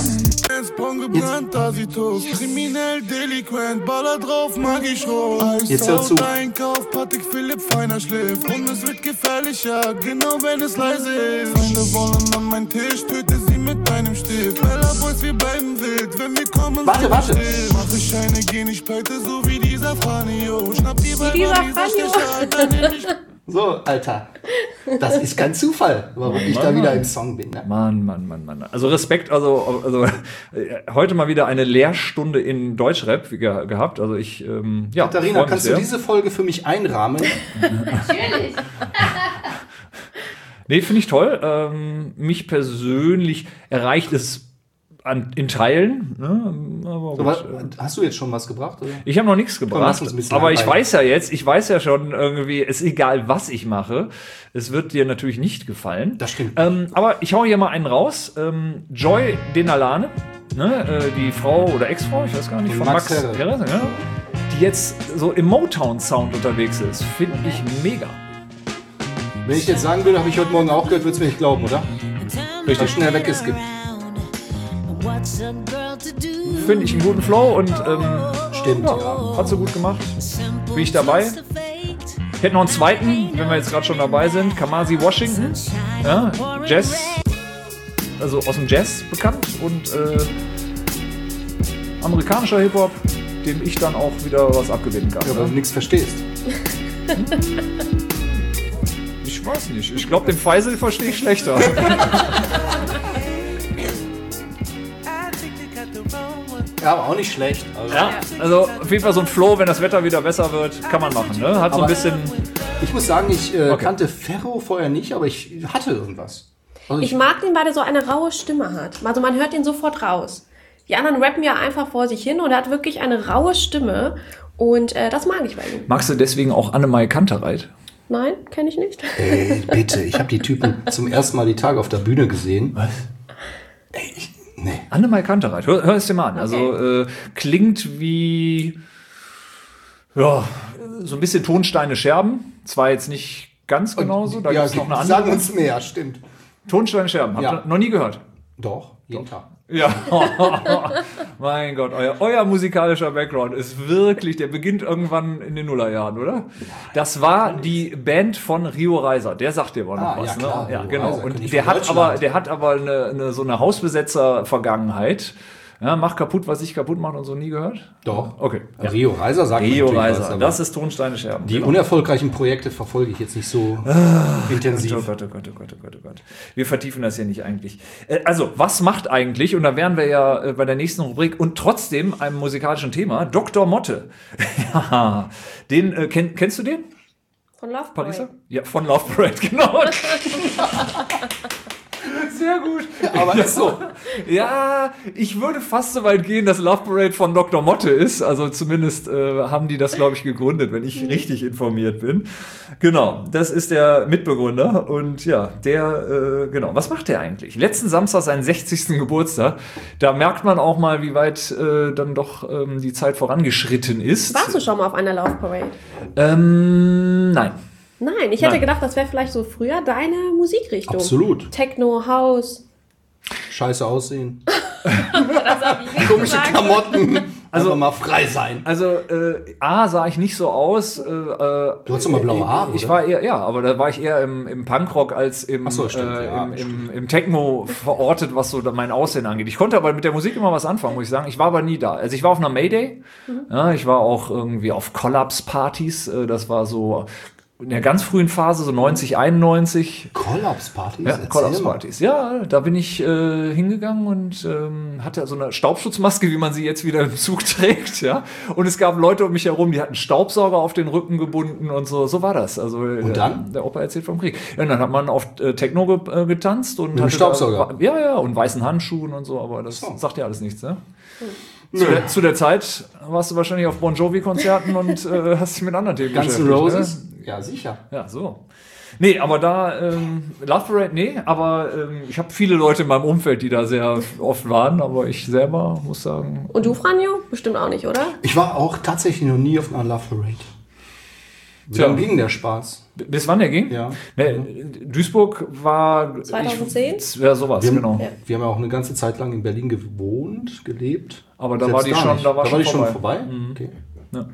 [SPEAKER 9] Kriminell, delinquent, Baller drauf, magisch rot.
[SPEAKER 1] Jetzt hör zu.
[SPEAKER 9] Einkauf, Patrick Philipp, feiner schläft. Und es wird gefährlicher, genau wenn es leise ist. Freunde wollen an meinen Tisch, töte sie mit deinem Stift. Bella Boys, wir bleiben wild, wenn wir kommen.
[SPEAKER 1] Warte, warte.
[SPEAKER 9] Mach ich Scheine, geh nicht pleite, so wie dieser Franio. Schnapp die bei
[SPEAKER 3] dieser
[SPEAKER 9] Franio.
[SPEAKER 1] So, Alter. Das ist kein Zufall, warum ich da wieder im Song bin. Ne?
[SPEAKER 2] Mann, Mann, Mann, Mann. Also Respekt, also, also heute mal wieder eine Lehrstunde in Deutschrap ge gehabt. Also ich, ähm, ja.
[SPEAKER 1] Katharina, kannst du diese Folge für mich einrahmen?
[SPEAKER 8] Natürlich.
[SPEAKER 2] Nee, finde ich toll. Ähm, mich persönlich erreicht es an, in Teilen. Ne? Aber
[SPEAKER 1] So, was, hast du jetzt schon was gebracht? Oder?
[SPEAKER 2] ich habe noch nichts
[SPEAKER 1] Komm,
[SPEAKER 2] gebracht,
[SPEAKER 1] lass uns ein bisschen
[SPEAKER 2] aber ich
[SPEAKER 1] anreihen.
[SPEAKER 2] weiß ja jetzt, ich weiß ja schon irgendwie, es ist egal, was ich mache, es wird dir natürlich nicht gefallen.
[SPEAKER 1] Das stimmt.
[SPEAKER 2] Ähm, aber ich hau hier mal einen raus. Ähm, Joy Denalane, ne, äh, die Frau oder Ex-Frau, ich weiß gar nicht, von
[SPEAKER 1] Max
[SPEAKER 2] Max,
[SPEAKER 1] Herre.
[SPEAKER 2] Herre, ja, die jetzt so im Motown-Sound unterwegs ist, finde ich mega.
[SPEAKER 1] Wenn ich jetzt sagen würde, habe ich heute Morgen auch gehört, würdest du mir nicht glauben, oder? Richtig schnell weggeskippt.
[SPEAKER 2] Finde ich einen guten Flow und ähm,
[SPEAKER 1] Stimmt,
[SPEAKER 2] ja,
[SPEAKER 1] ja.
[SPEAKER 2] hat so gut gemacht. Bin ich dabei. Ich hätte noch einen zweiten, wenn wir jetzt gerade schon dabei sind. Kamasi Washington. Ja, Jazz. Also aus dem Jazz bekannt und äh, amerikanischer Hip-Hop, dem ich dann auch wieder was abgewinnen kann.
[SPEAKER 1] Ja, weil du nichts verstehst.
[SPEAKER 2] Ich weiß nicht. Ich glaube, den Faisal verstehe ich schlechter.
[SPEAKER 1] Ja, aber auch nicht schlecht. Also.
[SPEAKER 2] Ja, also auf jeden Fall so ein Flow, wenn das Wetter wieder besser wird, kann man machen. Ne? Hat so ein
[SPEAKER 1] Aber-
[SPEAKER 2] bisschen.
[SPEAKER 1] Ich muss sagen, ich äh,
[SPEAKER 2] Okay.
[SPEAKER 1] kannte Ferro vorher nicht, aber ich hatte irgendwas. Also
[SPEAKER 3] Ich mag den, weil der so eine raue Stimme hat. Also man hört den sofort raus. Die anderen rappen ja einfach vor sich hin und er hat wirklich eine raue Stimme. Und äh, das mag ich bei ihm.
[SPEAKER 2] Magst du deswegen auch Annemarie Kantereit?
[SPEAKER 3] Nein, kenne ich nicht.
[SPEAKER 1] Ey, bitte, ich habe die Typen zum ersten Mal die Tage auf der Bühne gesehen.
[SPEAKER 2] Was?
[SPEAKER 1] Ey, ich, nee.
[SPEAKER 2] Annemarie Kantereit, hör, hör es dir mal an. Also äh, klingt wie ja, so ein bisschen Tonsteine Scherben. Zwar jetzt nicht ganz genauso, da
[SPEAKER 1] ja,
[SPEAKER 2] gibt es noch eine
[SPEAKER 1] die sagen
[SPEAKER 2] andere.
[SPEAKER 1] uns mehr, stimmt.
[SPEAKER 2] Tonsteine Scherben, habt
[SPEAKER 1] Ja.
[SPEAKER 2] ihr noch nie gehört?
[SPEAKER 1] Doch, jeden Tag.
[SPEAKER 2] Ja, mein Gott, euer, euer musikalischer Background ist wirklich, der beginnt irgendwann in den Nullerjahren, oder? Das war die Band von Rio Reiser, der sagt dir aber noch
[SPEAKER 1] Ah,
[SPEAKER 2] was,
[SPEAKER 1] ja, klar,
[SPEAKER 2] ne? Ja,
[SPEAKER 1] Rio
[SPEAKER 2] genau.
[SPEAKER 1] Reiser,
[SPEAKER 2] Und
[SPEAKER 1] König
[SPEAKER 2] der
[SPEAKER 1] von
[SPEAKER 2] hat
[SPEAKER 1] Deutschland.
[SPEAKER 2] aber, der hat aber eine, eine, so eine Hausbesetzer-Vergangenheit. Ja, mach kaputt, was ich kaputt mache und so, nie gehört?
[SPEAKER 1] Doch.
[SPEAKER 2] Okay. Ja.
[SPEAKER 1] Rio Reiser sagt
[SPEAKER 2] Rio
[SPEAKER 1] natürlich
[SPEAKER 2] Reiser,
[SPEAKER 1] was, aber
[SPEAKER 2] das ist Tonsteine Scherben.
[SPEAKER 1] die
[SPEAKER 2] genau.
[SPEAKER 1] unerfolgreichen Projekte verfolge ich jetzt nicht so intensiv.
[SPEAKER 2] Oh Gott, oh Gott, oh Gott, oh Gott, oh Gott. Wir vertiefen das hier nicht eigentlich. Äh, Also, was macht eigentlich, und da wären wir ja äh, bei der nächsten Rubrik und trotzdem einem musikalischen Thema, Doktor Motte. Ja, den, äh, kenn, kennst du den?
[SPEAKER 3] Von Love
[SPEAKER 2] Pariser?
[SPEAKER 3] Parade.
[SPEAKER 2] Ja, von Love Parade, genau. Sehr gut.
[SPEAKER 1] Aber ist so.
[SPEAKER 2] Ja, ich würde fast so weit gehen, dass Love Parade von Doktor Motte ist. Also zumindest äh, haben die das, glaube ich, gegründet, wenn ich richtig informiert bin. Genau, das ist der Mitbegründer. Und ja, der, äh, genau, was macht der eigentlich? Letzten Samstag seinen sechzigsten Geburtstag. Da merkt man auch mal, wie weit äh, dann doch ähm, die Zeit vorangeschritten ist.
[SPEAKER 3] Warst du schon mal auf einer Love Parade?
[SPEAKER 2] Ähm, nein.
[SPEAKER 3] Nein, ich hätte
[SPEAKER 2] Nein.
[SPEAKER 3] gedacht, das wäre vielleicht so früher deine Musikrichtung.
[SPEAKER 1] Absolut.
[SPEAKER 3] Techno, House.
[SPEAKER 1] Scheiße aussehen.
[SPEAKER 3] Das hab ich nicht
[SPEAKER 1] Komische
[SPEAKER 3] gesagt.
[SPEAKER 1] Klamotten.
[SPEAKER 2] Also-
[SPEAKER 1] Also mal frei sein.
[SPEAKER 2] Also, äh, A, sah ich nicht so aus. Äh,
[SPEAKER 1] Du hast doch mal blaue Haare,
[SPEAKER 2] Ich
[SPEAKER 1] oder?
[SPEAKER 2] war eher, ja, aber da war ich eher im, im Punkrock als im,
[SPEAKER 1] Ach so, stimmt,
[SPEAKER 2] äh,
[SPEAKER 1] ja,
[SPEAKER 2] im, im, im Techno verortet, was so da mein Aussehen angeht. Ich konnte aber mit der Musik immer was anfangen, muss ich sagen. Ich war aber nie da. Also ich war auf einer Mayday. Ja, ich war auch irgendwie auf Collapse-Partys. Äh, Das war so in der ganz frühen Phase, so neunzig, einundneunzig.
[SPEAKER 1] Collapse-Partys?
[SPEAKER 2] Ja,
[SPEAKER 1] Erzähl
[SPEAKER 2] Collapse-Partys. Ja, da bin ich äh, hingegangen und ähm, hatte so eine Staubschutzmaske, wie man sie jetzt wieder im Zug trägt, ja. Und es gab Leute um mich herum, die hatten Staubsauger auf den Rücken gebunden und so. So war das. Also
[SPEAKER 1] Und dann?
[SPEAKER 2] Äh, der Opa erzählt vom Krieg. Ja, und dann hat man auf äh, Techno ge äh, getanzt und
[SPEAKER 1] Mit einem
[SPEAKER 2] hatte
[SPEAKER 1] Staubsauger?
[SPEAKER 2] Da, ja, ja, und weißen Handschuhen und so. Aber das
[SPEAKER 1] So.
[SPEAKER 2] sagt ja alles nichts, ne? Zu der, zu der Zeit warst du wahrscheinlich auf Bon Jovi-Konzerten und äh, hast dich mit anderen Themen
[SPEAKER 1] Guns N'
[SPEAKER 2] beschäftigt,
[SPEAKER 1] Roses? Ja, sicher.
[SPEAKER 2] Ne? Ja, so. Nee, aber da, ähm, Love Parade, nee, aber ähm, ich habe viele Leute in meinem Umfeld, die da sehr oft waren, aber ich selber muss sagen.
[SPEAKER 3] Und du, Franjo? Bestimmt auch nicht, oder?
[SPEAKER 1] Ich war auch tatsächlich noch nie auf einer Love Parade. Wie lange ging der Spaß?
[SPEAKER 2] Bis wann der ging?
[SPEAKER 1] Ja.
[SPEAKER 2] Ne, Duisburg war...
[SPEAKER 3] zweitausendzehn?
[SPEAKER 2] Ich, ja, sowas,
[SPEAKER 1] wir haben,
[SPEAKER 2] genau.
[SPEAKER 1] Ja. Wir haben ja auch eine ganze Zeit lang in Berlin gewohnt, gelebt.
[SPEAKER 2] Aber da
[SPEAKER 1] Selbst
[SPEAKER 2] war die
[SPEAKER 1] da
[SPEAKER 2] schon,
[SPEAKER 1] nicht.
[SPEAKER 2] da war
[SPEAKER 1] da
[SPEAKER 2] schon
[SPEAKER 1] war die
[SPEAKER 2] vorbei.
[SPEAKER 1] schon vorbei?
[SPEAKER 2] Mhm.
[SPEAKER 1] Okay.
[SPEAKER 2] Ja.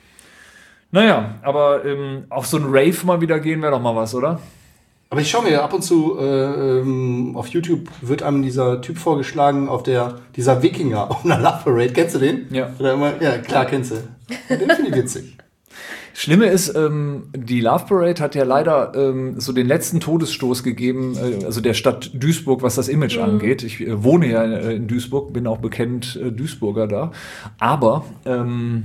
[SPEAKER 2] Naja, aber ähm, auf so einen Rave mal wieder gehen wäre doch mal was, oder?
[SPEAKER 1] Aber ich schaue mir ab und zu, äh, ähm, auf YouTube wird einem dieser Typ vorgeschlagen, auf der, dieser Wikinger auf einer Love Parade. Kennst du den?
[SPEAKER 2] Ja.
[SPEAKER 1] Oder immer, ja, klar, kennst du. Den finde ich witzig.
[SPEAKER 2] Schlimme ist, ähm, die Love Parade hat ja leider ähm, so den letzten Todesstoß gegeben, äh, also der Stadt Duisburg, was das Image mhm. angeht. Ich äh, wohne ja äh, in Duisburg, bin auch bekannt äh, Duisburger da. Aber ähm,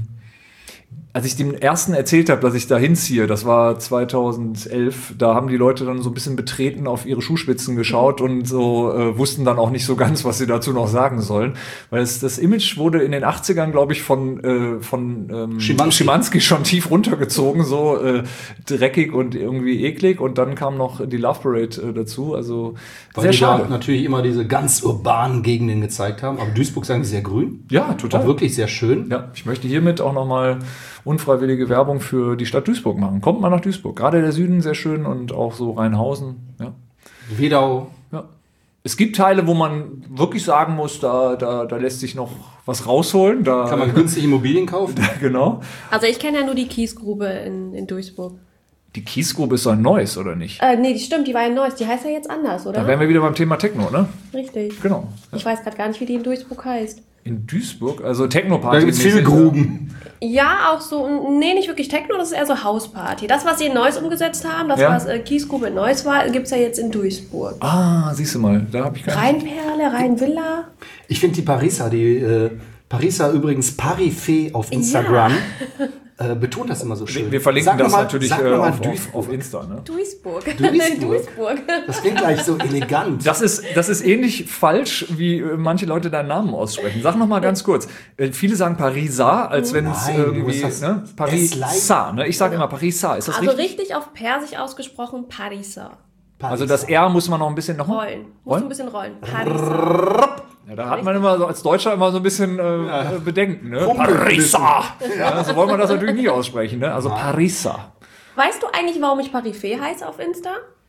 [SPEAKER 2] als ich dem ersten erzählt habe, dass ich da hinziehe, das war zweitausendelf, da haben die Leute dann so ein bisschen betreten auf ihre Schuhspitzen geschaut und so äh, wussten dann auch nicht so ganz, was sie dazu noch sagen sollen. Weil es, das Image wurde in den achtzigern, glaube ich, von, äh, von ähm,
[SPEAKER 1] Schimanski.
[SPEAKER 2] Schimanski schon tief runtergezogen, so äh, dreckig und irgendwie eklig. Und dann kam noch die Love Parade äh, dazu. Also
[SPEAKER 1] Weil
[SPEAKER 2] sehr
[SPEAKER 1] die
[SPEAKER 2] schade.
[SPEAKER 1] da natürlich immer diese ganz urbanen Gegenden gezeigt haben. Aber Duisburg sagen sie sehr grün.
[SPEAKER 2] Ja, total.
[SPEAKER 1] Auch wirklich sehr schön.
[SPEAKER 2] Ja, ich möchte hiermit auch nochmal unfreiwillige Werbung für die Stadt Duisburg machen. Kommt mal nach Duisburg. Gerade der Süden sehr schön und auch so Rheinhausen. Ja.
[SPEAKER 1] Wedau.
[SPEAKER 2] Ja. Es gibt Teile, wo man wirklich sagen muss, da, da, da lässt sich noch was rausholen. Da
[SPEAKER 1] kann man günstig Immobilien kaufen.
[SPEAKER 2] Genau.
[SPEAKER 3] Also ich kenne ja nur die Kiesgrube in, in Duisburg.
[SPEAKER 2] Die Kiesgrube ist doch ein Neues, oder nicht?
[SPEAKER 3] Äh, nee, die stimmt, die war ja Neues. Die heißt ja jetzt anders, oder?
[SPEAKER 2] Da wären wir wieder beim Thema Techno, ne?
[SPEAKER 3] Richtig.
[SPEAKER 2] Genau. Ja.
[SPEAKER 3] Ich weiß gerade gar nicht, wie die in Duisburg heißt.
[SPEAKER 2] In Duisburg? Also Techno-Party.
[SPEAKER 1] Da gibt es viele Gruben.
[SPEAKER 3] Ja, auch so, nee, nicht wirklich Techno, das ist eher so Hausparty. Das, was sie in Neuss umgesetzt haben, das,
[SPEAKER 2] Ja.
[SPEAKER 3] was äh, Kiesgrube in Neuss war, gibt es ja jetzt in Duisburg.
[SPEAKER 2] Ah, siehst du mal, da habe ich gar nicht.
[SPEAKER 3] Rheinperle, Rheinvilla.
[SPEAKER 1] Ich finde die Pariser, die äh, Pariser übrigens Parifee auf Instagram, äh, betont das immer so schön.
[SPEAKER 2] Wir, wir verlinken
[SPEAKER 1] Sag
[SPEAKER 2] das
[SPEAKER 1] noch mal,
[SPEAKER 2] natürlich
[SPEAKER 1] sag
[SPEAKER 2] äh,
[SPEAKER 1] noch mal
[SPEAKER 2] auf, auf, auf Insta. Ne?
[SPEAKER 3] Duisburg.
[SPEAKER 1] Duisburg.
[SPEAKER 3] Duisburg.
[SPEAKER 1] Das klingt gleich so elegant.
[SPEAKER 2] Das ist, das ist ähnlich falsch, wie äh, manche Leute deinen Namen aussprechen. Sag noch mal ganz kurz. Äh, viele sagen Pariser, als wenn es
[SPEAKER 1] Nein,
[SPEAKER 2] irgendwie...
[SPEAKER 1] das
[SPEAKER 2] Ne? Paris-Sa, ne? Ich sage immer Paris-Sa. Ist das
[SPEAKER 3] Also
[SPEAKER 2] richtig?
[SPEAKER 3] richtig auf Persisch ausgesprochen, Pariser.
[SPEAKER 2] Also das R muss man noch ein bisschen... Noch mal?
[SPEAKER 3] Rollen. Musst
[SPEAKER 2] Rollen?
[SPEAKER 3] du ein bisschen rollen. Pariser.
[SPEAKER 2] Ja, da hat man immer so als Deutscher immer so ein bisschen äh, ja. Bedenken. Ne?
[SPEAKER 1] Rumpel-
[SPEAKER 2] Pariser! Ja, so wollen wir das natürlich nie aussprechen. Ne? Also Pariser.
[SPEAKER 3] Weißt du eigentlich, warum ich Parifee heiße auf Insta?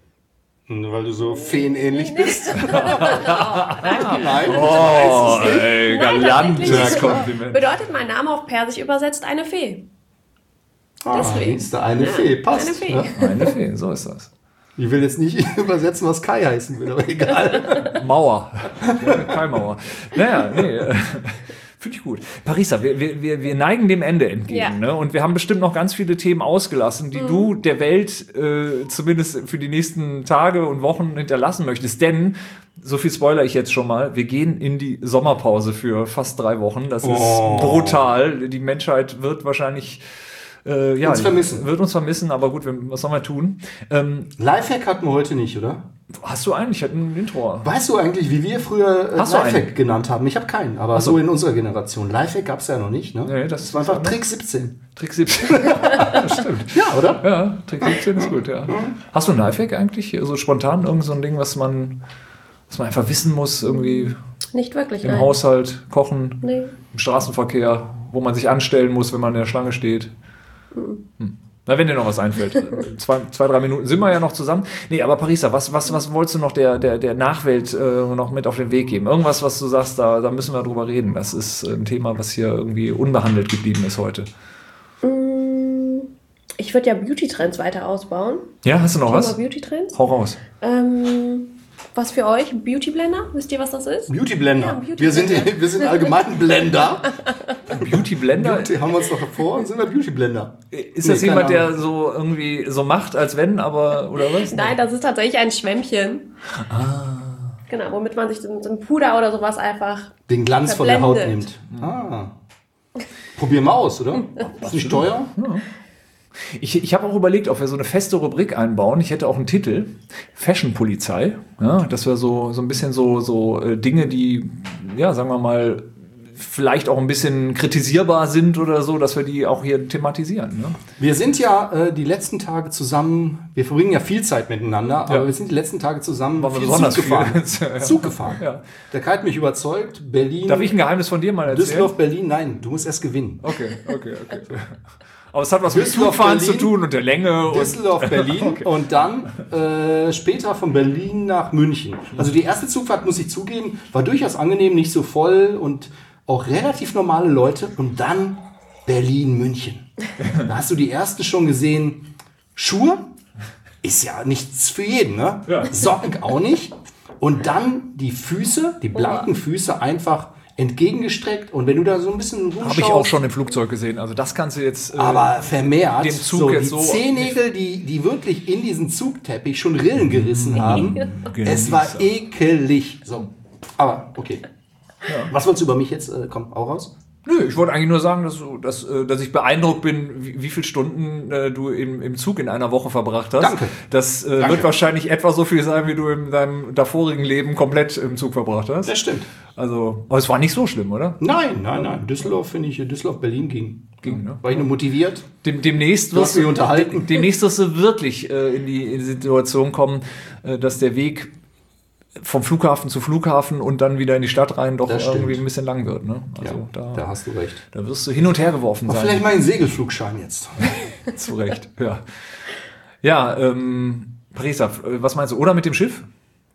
[SPEAKER 1] Weil du so feenähnlich bist.
[SPEAKER 3] Nein.
[SPEAKER 2] Oh, ey,
[SPEAKER 3] Nein,
[SPEAKER 2] galantes
[SPEAKER 3] tatsächlich.
[SPEAKER 2] Kompliment.
[SPEAKER 3] Bedeutet mein Name auf Persisch übersetzt eine Fee.
[SPEAKER 1] Ah,
[SPEAKER 3] Deswegen.
[SPEAKER 1] ist da eine Fee, passt.
[SPEAKER 3] Eine Fee.
[SPEAKER 1] Ne?
[SPEAKER 2] Eine Fee, so ist das.
[SPEAKER 1] Ich will jetzt nicht übersetzen, was Kai heißen will, aber egal.
[SPEAKER 2] Mauer. Keine Mauer. Naja, nee. Finde ich gut. Parisa, wir, wir, wir neigen dem Ende entgegen.
[SPEAKER 3] Ja.
[SPEAKER 2] Ne? Und wir haben bestimmt noch ganz viele Themen ausgelassen, die mhm. du der Welt äh, zumindest für die nächsten Tage und Wochen hinterlassen möchtest. Denn, so viel spoiler ich jetzt schon mal, wir gehen in die Sommerpause für fast drei Wochen. Das
[SPEAKER 1] Oh.
[SPEAKER 2] ist brutal. Die Menschheit wird wahrscheinlich... Äh, ja,
[SPEAKER 1] uns vermissen.
[SPEAKER 2] Wird uns vermissen, aber gut, wir, was sollen wir tun? Ähm,
[SPEAKER 1] Lifehack hatten wir heute nicht, oder?
[SPEAKER 2] hast du einen? Ich hatte ein Intro.
[SPEAKER 1] Weißt du eigentlich, wie wir früher äh,
[SPEAKER 2] Hast du
[SPEAKER 1] Lifehack
[SPEAKER 2] einen?
[SPEAKER 1] genannt haben? Ich habe keinen, aber
[SPEAKER 2] so.
[SPEAKER 1] so in unserer Generation. Lifehack gab es ja noch nicht, ne?
[SPEAKER 2] Nee, das
[SPEAKER 1] das war
[SPEAKER 2] ist
[SPEAKER 1] einfach
[SPEAKER 2] anders.
[SPEAKER 1] Trick siebzehn.
[SPEAKER 2] Trick siebzehn. Das stimmt.
[SPEAKER 1] Ja, oder?
[SPEAKER 2] Ja, Trick siebzehn ist gut, ja. Hast du ein Lifehack eigentlich? So spontan irgend so ein Ding, was man, was man einfach wissen muss, irgendwie
[SPEAKER 3] Nicht wirklich,
[SPEAKER 2] im
[SPEAKER 3] nein.
[SPEAKER 2] Haushalt, Kochen,
[SPEAKER 3] Nee.
[SPEAKER 2] im Straßenverkehr, wo man sich anstellen muss, wenn man in der Schlange steht? Hm. Na, wenn dir noch was einfällt. zwei, zwei, drei Minuten sind wir ja noch zusammen. Nee, aber Parisa, was, was, was wolltest du noch der, der, der Nachwelt äh, noch mit auf den Weg geben? Irgendwas, was du sagst, da, da müssen wir drüber reden. Das ist ein Thema, was hier irgendwie unbehandelt geblieben ist heute.
[SPEAKER 3] Ich würde ja Beauty-Trends weiter ausbauen.
[SPEAKER 2] Ja, hast du noch
[SPEAKER 3] Thema
[SPEAKER 2] was?
[SPEAKER 3] Beauty-Trends.
[SPEAKER 2] Hau raus.
[SPEAKER 3] Ähm, was für euch? Beauty-Blender? Wisst ihr, was das ist?
[SPEAKER 1] Beauty-Blender.
[SPEAKER 3] Ja, Beauty-Blender.
[SPEAKER 1] wir, sind, wir sind allgemein Blender.
[SPEAKER 2] Beauty-Blender?
[SPEAKER 1] Beauty, haben wir uns noch vor und sind wir Beauty-Blender.
[SPEAKER 2] Ist das
[SPEAKER 1] Nee,
[SPEAKER 2] jemand,
[SPEAKER 1] keine
[SPEAKER 2] der
[SPEAKER 1] Ahnung.
[SPEAKER 2] so irgendwie so macht, als wenn, aber, oder was?
[SPEAKER 3] Nein, das ist tatsächlich ein Schwämmchen.
[SPEAKER 2] Ah.
[SPEAKER 3] Genau, womit man sich so so ein Puder oder sowas einfach
[SPEAKER 1] Den Glanz von der Haut
[SPEAKER 3] verblendet.
[SPEAKER 1] nimmt. Ah. Probier mal aus, oder? Ist nicht teuer?
[SPEAKER 2] Ich, ich habe auch überlegt, ob wir so eine feste Rubrik einbauen. Ich hätte auch einen Titel, Fashion-Polizei. Ja, das wäre so, so ein bisschen so, so äh, Dinge, die, ja, sagen wir mal, vielleicht auch ein bisschen kritisierbar sind oder so, dass wir die auch hier thematisieren. Ne?
[SPEAKER 1] Wir sind ja äh, die letzten Tage zusammen, wir verbringen ja viel Zeit miteinander, aber
[SPEAKER 2] Ja.
[SPEAKER 1] wir sind die letzten Tage zusammen
[SPEAKER 2] Waren wir
[SPEAKER 1] viel
[SPEAKER 2] besonders
[SPEAKER 1] Zug gefahren.
[SPEAKER 2] viel. Ja.
[SPEAKER 1] Zug gefahren.
[SPEAKER 2] Ja.
[SPEAKER 1] Der Kai hat mich überzeugt, Berlin,
[SPEAKER 2] Darf ich ein Geheimnis von dir mal erzählen?
[SPEAKER 1] Düsseldorf, Berlin, nein, du musst erst gewinnen.
[SPEAKER 2] Okay, okay, okay. Aber es hat was mit
[SPEAKER 1] Düsseldorf,
[SPEAKER 2] Zugfahren
[SPEAKER 1] Berlin,
[SPEAKER 2] zu tun und der Länge. Und
[SPEAKER 1] Düsseldorf, Berlin
[SPEAKER 2] Okay.
[SPEAKER 1] und dann äh, später von Berlin nach München. Also die erste Zugfahrt, muss ich zugeben, war durchaus angenehm, nicht so voll und auch relativ normale Leute. Und dann Berlin, München. Da hast du die ersten schon gesehen. Schuhe ist ja nichts für jeden, ne?
[SPEAKER 2] Ja.
[SPEAKER 1] Socken auch nicht. Und dann die Füße, die blanken Füße einfach entgegengestreckt. Und wenn du da so ein bisschen rumschaust,
[SPEAKER 2] Habe ich auch schon im Flugzeug gesehen. Also das kannst du jetzt... Äh,
[SPEAKER 1] aber vermehrt,
[SPEAKER 2] dem Zug
[SPEAKER 1] so,
[SPEAKER 2] jetzt
[SPEAKER 1] die
[SPEAKER 2] so-
[SPEAKER 1] Zehennägel, die, die wirklich in diesen Zugteppich schon Rillen gerissen haben. Es war
[SPEAKER 2] Genießer.
[SPEAKER 1] ekelig. So. Aber okay. Was wolltest du über mich jetzt? Äh, komm, auch raus.
[SPEAKER 2] Nö, ich wollte eigentlich nur sagen, dass, du, dass, äh, dass ich beeindruckt bin, wie, wie viele Stunden äh, du im, im Zug in einer Woche verbracht hast.
[SPEAKER 1] Danke.
[SPEAKER 2] Das äh,
[SPEAKER 1] Danke.
[SPEAKER 2] wird wahrscheinlich etwa so viel sein, wie du in deinem davorigen Leben komplett im Zug verbracht hast.
[SPEAKER 1] Das stimmt.
[SPEAKER 2] Also, aber es war nicht so schlimm, oder?
[SPEAKER 1] Nein, nein, nein. Düsseldorf finde ich, Düsseldorf, Berlin ging.
[SPEAKER 2] Ging, ne?
[SPEAKER 1] War ich nur motiviert?
[SPEAKER 2] Dem, demnächst
[SPEAKER 1] Du hast
[SPEAKER 2] wirst
[SPEAKER 1] mich unterhalten.
[SPEAKER 2] Demnächst wirst du wirklich äh, in, die, in die Situation kommen, äh, dass der Weg vom Flughafen zu Flughafen und dann wieder in die Stadt rein doch
[SPEAKER 1] Das stimmt.
[SPEAKER 2] irgendwie ein bisschen lang wird. Ne? Also
[SPEAKER 1] Ja,
[SPEAKER 2] da,
[SPEAKER 1] da hast du recht.
[SPEAKER 2] da wirst du hin und her geworfen
[SPEAKER 1] Aber
[SPEAKER 2] sein.
[SPEAKER 1] vielleicht mal einen Segelflugschein jetzt.
[SPEAKER 2] Zu Recht, ja. Ja, ähm, Parisa, was meinst du? Oder mit dem Schiff?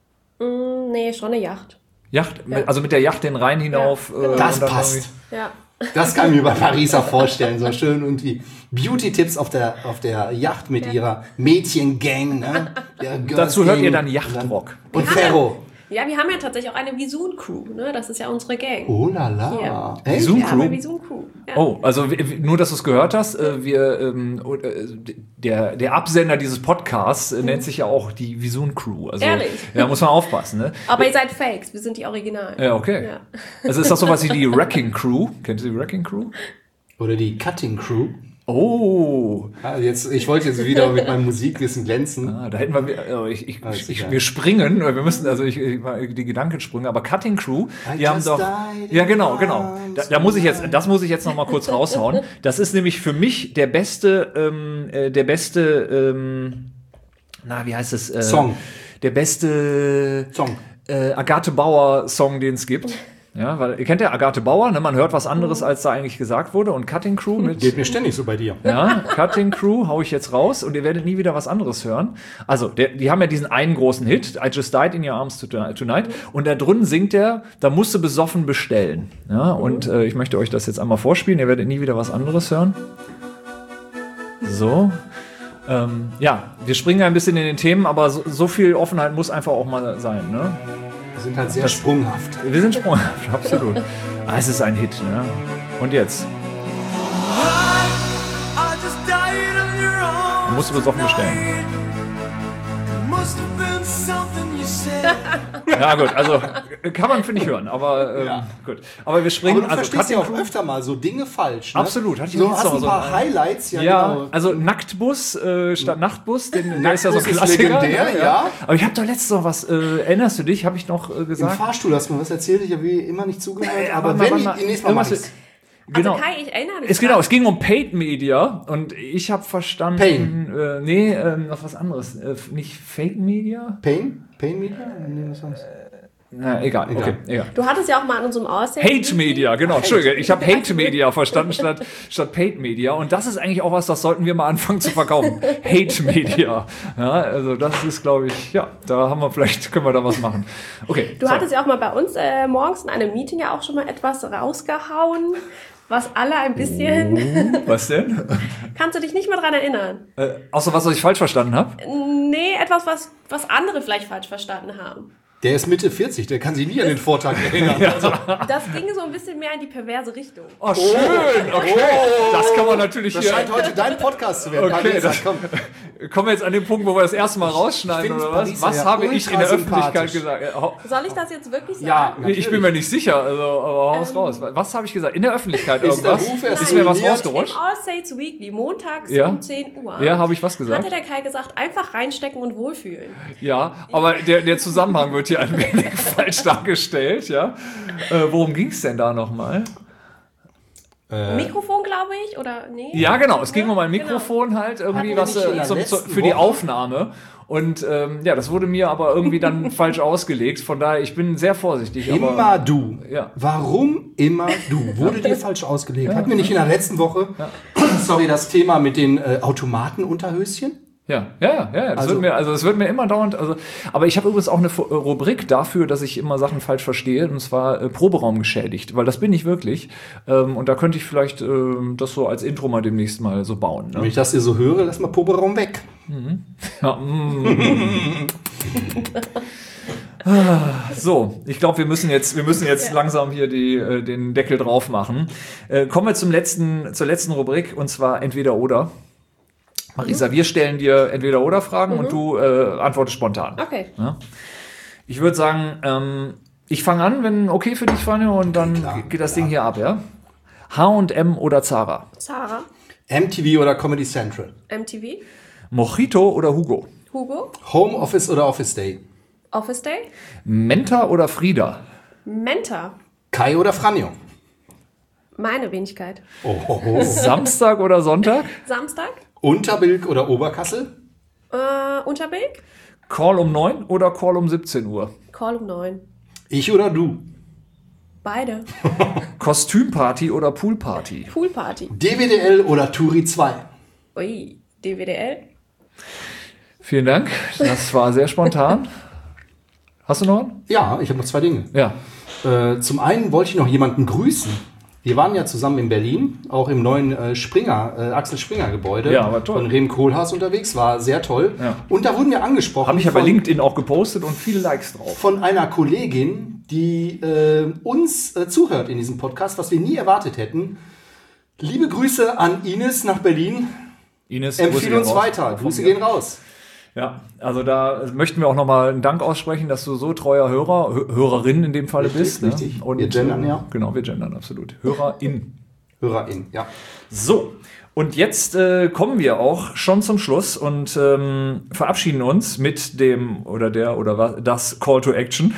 [SPEAKER 3] Mm, nee, schon eine Yacht.
[SPEAKER 2] Yacht? Also mit der Yacht den Rhein hinauf?
[SPEAKER 3] Ja, genau.
[SPEAKER 2] äh,
[SPEAKER 1] Das
[SPEAKER 2] und dann
[SPEAKER 1] passt.
[SPEAKER 3] Ja.
[SPEAKER 1] Das kann ich mir bei Parisa vorstellen. So schön irgendwie Beauty-Tipps auf der, auf der Yacht mit ihrer Mädchengang. Ne? Der Girls
[SPEAKER 2] Dazu hört
[SPEAKER 1] Gang.
[SPEAKER 2] ihr dann Yachtrock.
[SPEAKER 1] Und Ferro.
[SPEAKER 3] Ja, wir haben ja tatsächlich auch eine Visun-Crew, ne? Das ist ja unsere Gang.
[SPEAKER 1] Oh la la.
[SPEAKER 3] Ja.
[SPEAKER 1] Echt?
[SPEAKER 2] Visun-
[SPEAKER 3] Ja,
[SPEAKER 2] Crew?
[SPEAKER 3] eine Visun-Crew. Ja.
[SPEAKER 2] Oh, also w- w- nur, dass du es gehört hast, äh, wir, ähm, äh, der, der Absender dieses Podcasts äh, nennt sich ja auch die Visun Crew. Also,
[SPEAKER 3] Ehrlich?
[SPEAKER 2] Ja, muss man aufpassen, ne?
[SPEAKER 3] Aber ihr seid Fakes, wir sind die Originalen.
[SPEAKER 2] Ja, okay.
[SPEAKER 3] Ja.
[SPEAKER 2] Also ist das sowas wie die Wrecking Crew? Kennt ihr die Wrecking Crew?
[SPEAKER 1] Oder die Cutting Crew.
[SPEAKER 2] Oh,
[SPEAKER 1] Ah, jetzt, ich wollte jetzt wieder mit meinem Musikwissen glänzen.
[SPEAKER 2] ah, da hätten wir, also ich, ich,
[SPEAKER 1] Ah, ist
[SPEAKER 2] ich, ich,
[SPEAKER 1] egal.
[SPEAKER 2] wir springen, wir müssen, also ich, ich die Gedankensprünge, aber Cutting Crew,
[SPEAKER 1] I
[SPEAKER 2] die haben
[SPEAKER 1] just
[SPEAKER 2] doch,
[SPEAKER 1] died
[SPEAKER 2] ja
[SPEAKER 1] in
[SPEAKER 2] genau, genau, da, da muss ich jetzt,
[SPEAKER 1] arms.
[SPEAKER 2] das muss ich jetzt noch mal kurz raushauen. Das ist nämlich für mich der beste, ähm, äh, der beste, ähm, na wie heißt es? Äh,
[SPEAKER 1] Song.
[SPEAKER 2] Der beste
[SPEAKER 1] Song.
[SPEAKER 2] äh, Agathe Bauer Song, den es gibt. Ja, weil ihr kennt ja Agathe Bauer, ne? Man hört was anderes, als da eigentlich gesagt wurde. Und Cutting Crew mit
[SPEAKER 1] Geht mir ständig so bei dir.
[SPEAKER 2] ja, Cutting Crew hau ich jetzt raus und ihr werdet nie wieder was anderes hören. Also, der, die haben ja diesen einen großen Hit, I Just Died in Your Arms Tonight. Und da drunten singt er, da musst du besoffen bestellen. Ja, und äh, ich möchte euch das jetzt einmal vorspielen. Ihr werdet nie wieder was anderes hören. So. Ähm, ja, wir springen ein bisschen in den Themen, aber so, so viel Offenheit muss einfach auch mal sein. Ne?
[SPEAKER 1] Wir sind halt sehr sprunghaft.
[SPEAKER 2] Wir sind sprunghaft, absolut. Ah, es ist ein Hit. Ne? Und jetzt? Man muss besoffen bestellen. Ja gut, also kann man, finde ich, hören, aber ähm,
[SPEAKER 1] Ja.
[SPEAKER 2] gut. Aber wir springen,
[SPEAKER 1] Aber du
[SPEAKER 2] also
[SPEAKER 1] verstehst ja
[SPEAKER 2] Cutting
[SPEAKER 1] auch
[SPEAKER 2] Crew-
[SPEAKER 1] öfter mal so Dinge falsch. Ne?
[SPEAKER 2] Absolut, hatte ich
[SPEAKER 1] so,
[SPEAKER 2] jetzt
[SPEAKER 1] hast
[SPEAKER 2] noch
[SPEAKER 1] ein
[SPEAKER 2] so
[SPEAKER 1] paar
[SPEAKER 2] ein-
[SPEAKER 1] Highlights. Ja,
[SPEAKER 2] Ja,
[SPEAKER 1] genau.
[SPEAKER 2] also Nacktbus äh, statt Nachtbus, den, der ist ja so ein
[SPEAKER 1] Nacktbus ist
[SPEAKER 2] Klassiker.
[SPEAKER 1] legendär,
[SPEAKER 2] ne?
[SPEAKER 1] ja.
[SPEAKER 2] Aber ich habe doch letztens noch was, äh, erinnerst du dich, habe ich noch äh,
[SPEAKER 1] Im
[SPEAKER 2] gesagt?
[SPEAKER 1] Fahrstuhl hast du mir was erzählt, ich habe wie immer nicht zugehört.
[SPEAKER 2] Äh,
[SPEAKER 1] aber
[SPEAKER 2] warte mal,
[SPEAKER 1] wenn
[SPEAKER 2] warte
[SPEAKER 1] ich
[SPEAKER 2] mal.
[SPEAKER 1] nächstes Mal mach
[SPEAKER 2] Irgendwas-
[SPEAKER 1] ich's.
[SPEAKER 2] Genau.
[SPEAKER 3] Also Kai, ich erinnere mich.
[SPEAKER 2] Es, genau,
[SPEAKER 3] dran.
[SPEAKER 2] es ging um Paid Media und ich habe verstanden,
[SPEAKER 1] Pain.
[SPEAKER 2] Äh, nee, ähm, noch was anderes. Äh, nicht Fake Media?
[SPEAKER 1] Pain? Pain Media? Nee, was war's?
[SPEAKER 2] Na, egal,
[SPEAKER 1] Egal.
[SPEAKER 2] okay, egal.
[SPEAKER 3] Du hattest ja auch mal an unserem Aussehen.
[SPEAKER 2] Hate Media, genau. Entschuldige, ich habe Hate Media verstanden statt, statt Paid Media. Und das ist eigentlich auch was, das sollten wir mal anfangen zu verkaufen. Hate Media. Ja, also das ist, glaube ich, ja, da haben wir vielleicht, können wir da was machen. Okay.
[SPEAKER 3] Du
[SPEAKER 2] so.
[SPEAKER 3] hattest ja auch mal bei uns äh, morgens in einem Meeting ja auch schon mal etwas rausgehauen, was alle ein bisschen.
[SPEAKER 2] Was denn?
[SPEAKER 3] Kannst du dich nicht mehr dran erinnern?
[SPEAKER 2] Äh, außer was, was ich falsch verstanden habe?
[SPEAKER 3] Nee, etwas, was, was andere vielleicht falsch verstanden haben.
[SPEAKER 1] Der ist Mitte vierzig, der kann sich nie an den Vortag erinnern. Also,
[SPEAKER 3] Das ging so ein bisschen mehr in die perverse Richtung.
[SPEAKER 2] Oh, schön. Okay. Das kann man natürlich
[SPEAKER 1] das
[SPEAKER 2] hier.
[SPEAKER 1] scheint heute dein Podcast zu werden.
[SPEAKER 2] Okay,
[SPEAKER 1] Parisa,
[SPEAKER 2] das-
[SPEAKER 1] komm.
[SPEAKER 2] Kommen wir jetzt an den Punkt, wo wir das erste Mal
[SPEAKER 1] Ich
[SPEAKER 2] rausschneiden
[SPEAKER 1] find
[SPEAKER 2] oder was?
[SPEAKER 1] Parisa
[SPEAKER 2] Was
[SPEAKER 1] ja
[SPEAKER 2] habe ich in der
[SPEAKER 1] ultra
[SPEAKER 2] Öffentlichkeit
[SPEAKER 1] sympathisch.
[SPEAKER 2] gesagt? Äh, hau-
[SPEAKER 3] Soll ich das jetzt wirklich sagen?
[SPEAKER 1] Ja,
[SPEAKER 2] Nee, ich bin mir nicht sicher, also, aber haus raus. Was habe ich gesagt? In der Öffentlichkeit
[SPEAKER 1] Ist der
[SPEAKER 2] irgendwas?
[SPEAKER 1] Ruf erst
[SPEAKER 2] Ist mir was
[SPEAKER 1] ruiniert?
[SPEAKER 3] Im
[SPEAKER 2] rausgerutscht?
[SPEAKER 3] All States Weekly, montags
[SPEAKER 2] Ja.
[SPEAKER 3] um zehn Uhr.
[SPEAKER 2] Ja, habe ich was gesagt?
[SPEAKER 3] Hatte der Kai gesagt, einfach reinstecken und wohlfühlen.
[SPEAKER 2] Ja, aber der, der Zusammenhang wird hier ein wenig falsch dargestellt, ja. Äh, worum ging es denn da nochmal?
[SPEAKER 3] Mikrofon, glaube ich, oder nee?
[SPEAKER 2] Ja, genau. Es ging um ein
[SPEAKER 3] Genau.
[SPEAKER 2] Mikrofon halt, irgendwie
[SPEAKER 1] Hatten wir
[SPEAKER 2] was
[SPEAKER 1] nicht in
[SPEAKER 2] äh,
[SPEAKER 1] der
[SPEAKER 2] zum, zu,
[SPEAKER 1] letzten
[SPEAKER 2] für die
[SPEAKER 1] Woche?
[SPEAKER 2] Aufnahme. Und ähm, ja, das wurde mir aber irgendwie dann falsch ausgelegt. Von daher, ich bin sehr vorsichtig.
[SPEAKER 1] Immer
[SPEAKER 2] aber,
[SPEAKER 1] du.
[SPEAKER 2] Ja.
[SPEAKER 1] Warum immer du? Wurde dir falsch ausgelegt? Hatten wir nicht in der letzten Woche, sorry, das Thema mit den äh, Automatenunterhöschen?
[SPEAKER 2] Ja, ja, ja, ja. Das
[SPEAKER 1] Also-
[SPEAKER 2] wird mir, also es wird mir immer dauernd. Also, aber ich habe übrigens auch eine Fu- Rubrik dafür, dass ich immer Sachen falsch verstehe, und zwar äh, Proberaum geschädigt, weil das bin ich wirklich. Ähm, und da könnte ich vielleicht ähm, das so als Intro mal demnächst mal so bauen.
[SPEAKER 1] Wenn
[SPEAKER 2] Ne?
[SPEAKER 1] ich das hier so höre, lass mal Proberaum weg.
[SPEAKER 2] Ja, mm. Ah, so, ich glaube, wir müssen jetzt, wir müssen jetzt langsam hier die, äh, den Deckel drauf machen. Äh, kommen wir zum letzten, zur letzten Rubrik, und zwar entweder oder. Marisa, wir stellen dir entweder oder Fragen und du äh, antwortest spontan.
[SPEAKER 3] Okay.
[SPEAKER 2] Ja? Ich würde sagen, ähm, ich fange an, wenn okay für dich, Fanny, und dann
[SPEAKER 1] Klar,
[SPEAKER 2] geht das
[SPEAKER 1] klar.
[SPEAKER 2] Ding hier ab, ja? H und M oder Zara?
[SPEAKER 3] Zara,
[SPEAKER 1] M T V oder Comedy Central?
[SPEAKER 3] M T V,
[SPEAKER 2] Mojito oder Hugo?
[SPEAKER 3] Hugo,
[SPEAKER 1] Homeoffice oder Office Day?
[SPEAKER 3] Office Day,
[SPEAKER 2] Menta oder Frieda?
[SPEAKER 3] Menta,
[SPEAKER 1] Kai oder Franjo?
[SPEAKER 3] meine Wenigkeit,
[SPEAKER 1] Oh, oh, oh.
[SPEAKER 2] Samstag oder Sonntag?
[SPEAKER 3] Samstag,
[SPEAKER 1] Unterbilk oder Oberkassel?
[SPEAKER 3] äh, Unterbilk,
[SPEAKER 2] Call um neun oder Call um siebzehn Uhr?
[SPEAKER 3] Call um neun,
[SPEAKER 1] Ich oder du?
[SPEAKER 3] beide,
[SPEAKER 2] Kostümparty oder Poolparty?
[SPEAKER 3] Poolparty,
[SPEAKER 1] D W D L oder Turi zwei?
[SPEAKER 3] ui, D W D L,
[SPEAKER 2] Vielen Dank, das war sehr spontan. Hast du noch einen?
[SPEAKER 1] Ja, ich habe noch zwei Dinge.
[SPEAKER 2] Ja.
[SPEAKER 1] Äh, zum einen wollte ich noch jemanden grüßen. Wir waren ja zusammen in Berlin, auch im neuen äh, Springer, äh, Axel Springer Gebäude
[SPEAKER 2] Ja, war toll.
[SPEAKER 1] von Rem Koolhaas unterwegs, war sehr toll.
[SPEAKER 2] Ja.
[SPEAKER 1] Und da wurden wir angesprochen
[SPEAKER 2] Habe ich ja bei
[SPEAKER 1] von,
[SPEAKER 2] LinkedIn auch gepostet und viele Likes drauf.
[SPEAKER 1] von einer Kollegin, die äh, uns äh, zuhört in diesem Podcast, was wir nie erwartet hätten. Liebe Grüße an Ines nach Berlin.
[SPEAKER 2] Ines,
[SPEAKER 1] Empfehle uns weiter. Grüße gehen raus.
[SPEAKER 2] Ja, also da möchten wir auch nochmal einen Dank aussprechen, dass du so treuer Hörer, Hö- Hörerin in dem Falle
[SPEAKER 1] Richtig,
[SPEAKER 2] bist.
[SPEAKER 1] richtig.
[SPEAKER 2] Ne? Und,
[SPEAKER 1] Wir gendern,
[SPEAKER 2] äh,
[SPEAKER 1] ja.
[SPEAKER 2] Genau, wir gendern, absolut. Hörerin.
[SPEAKER 1] HörerInnen, ja.
[SPEAKER 2] So, und jetzt äh, kommen wir auch schon zum Schluss und ähm, verabschieden uns mit dem oder der oder was, das Call to Action.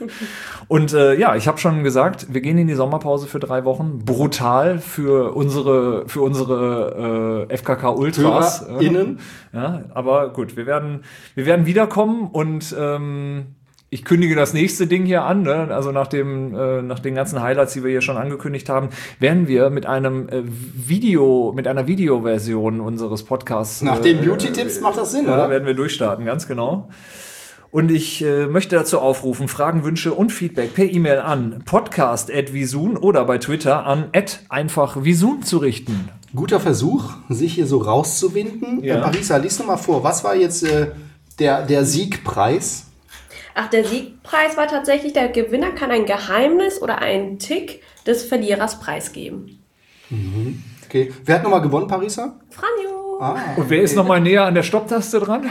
[SPEAKER 2] Und äh, ja, ich habe schon gesagt, wir gehen in die Sommerpause für drei Wochen. Brutal für unsere für unsere äh, F K K Ultras.
[SPEAKER 1] HörerInnen.
[SPEAKER 2] Ja, aber gut, wir werden wir werden wiederkommen und ähm, ich kündige das nächste Ding hier an, ne? Also nach dem, äh, nach den ganzen Highlights, die wir hier schon angekündigt haben, werden wir mit einem äh, Video, mit einer Videoversion unseres Podcasts.
[SPEAKER 1] Nach den Beauty-Tipps macht das Sinn,
[SPEAKER 2] ja,
[SPEAKER 1] oder?
[SPEAKER 2] werden wir durchstarten, ganz genau. Und ich äh, möchte dazu aufrufen, Fragen, Wünsche und Feedback per E-Mail an podcast at visun oder bei Twitter an at einfach visun zu richten.
[SPEAKER 1] Guter Versuch, sich hier so rauszuwinden.
[SPEAKER 2] Ja.
[SPEAKER 1] Äh, Parisa, lies noch mal vor. Was war jetzt äh, der, der Siegpreis?
[SPEAKER 3] Ach, der Siegpreis war tatsächlich, der Gewinner kann ein Geheimnis oder einen Tick des Verlierers preisgeben.
[SPEAKER 1] Okay. Wer hat nochmal gewonnen, Parisa?
[SPEAKER 3] Franjo!
[SPEAKER 1] Ah,
[SPEAKER 2] Und wer ist noch mal näher an der Stopptaste dran?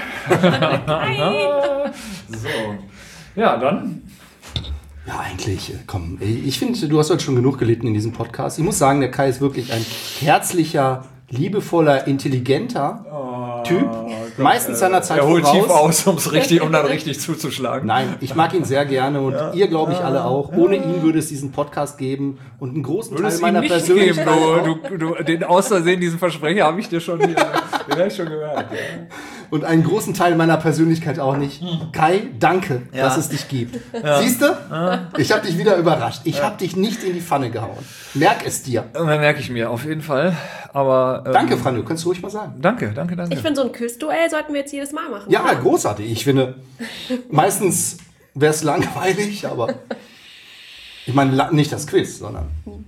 [SPEAKER 3] Nein!
[SPEAKER 2] So. Ja, dann.
[SPEAKER 1] ja, eigentlich, äh, komm. ey, Ich finde, du hast heute schon genug gelitten in diesem Podcast. Ich muss sagen, der Kai ist wirklich ein herzlicher, liebevoller, intelligenter Typ. Meistens seiner Zeit
[SPEAKER 2] Er holt
[SPEAKER 1] voraus.
[SPEAKER 2] tief aus, um's richtig, um dann richtig zuzuschlagen.
[SPEAKER 1] Nein, ich mag ihn sehr gerne und ihr, glaube ich, alle auch. Ohne ihn würde es diesen Podcast geben und einen großen
[SPEAKER 2] Würde
[SPEAKER 1] Teil
[SPEAKER 2] es ihn
[SPEAKER 1] meiner
[SPEAKER 2] nicht
[SPEAKER 1] Persönlichkeit.
[SPEAKER 2] geben,
[SPEAKER 1] auch.
[SPEAKER 2] du, du, du, den Außersehen, diesen Versprecher habe ich dir schon, hier, den habe ich schon gehört. Ja.
[SPEAKER 1] Und einen großen Teil meiner Persönlichkeit auch nicht. Kai, danke,
[SPEAKER 2] Ja.
[SPEAKER 1] dass es dich gibt. Siehst du? Ich habe dich wieder überrascht. Ich habe dich nicht in die Pfanne gehauen. Merk es dir.
[SPEAKER 2] Und dann merke ich mir, auf jeden Fall. Aber, ähm,
[SPEAKER 1] Danke, Franjo, kannst du ruhig mal sagen.
[SPEAKER 2] Danke, danke, danke.
[SPEAKER 3] Ich finde, so ein Küssduell sollten wir jetzt jedes Mal machen.
[SPEAKER 1] Ja, großartig. Ich finde, meistens wäre es langweilig, aber ich meine la- nicht das Quiz, sondern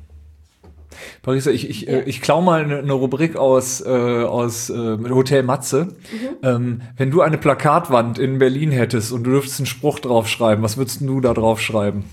[SPEAKER 2] Parisa, ich, ich, äh, ich klau mal eine, eine Rubrik aus, äh, aus äh, Hotel Matze. Ähm, wenn du eine Plakatwand in Berlin hättest und du dürftest einen Spruch draufschreiben, was würdest du da draufschreiben?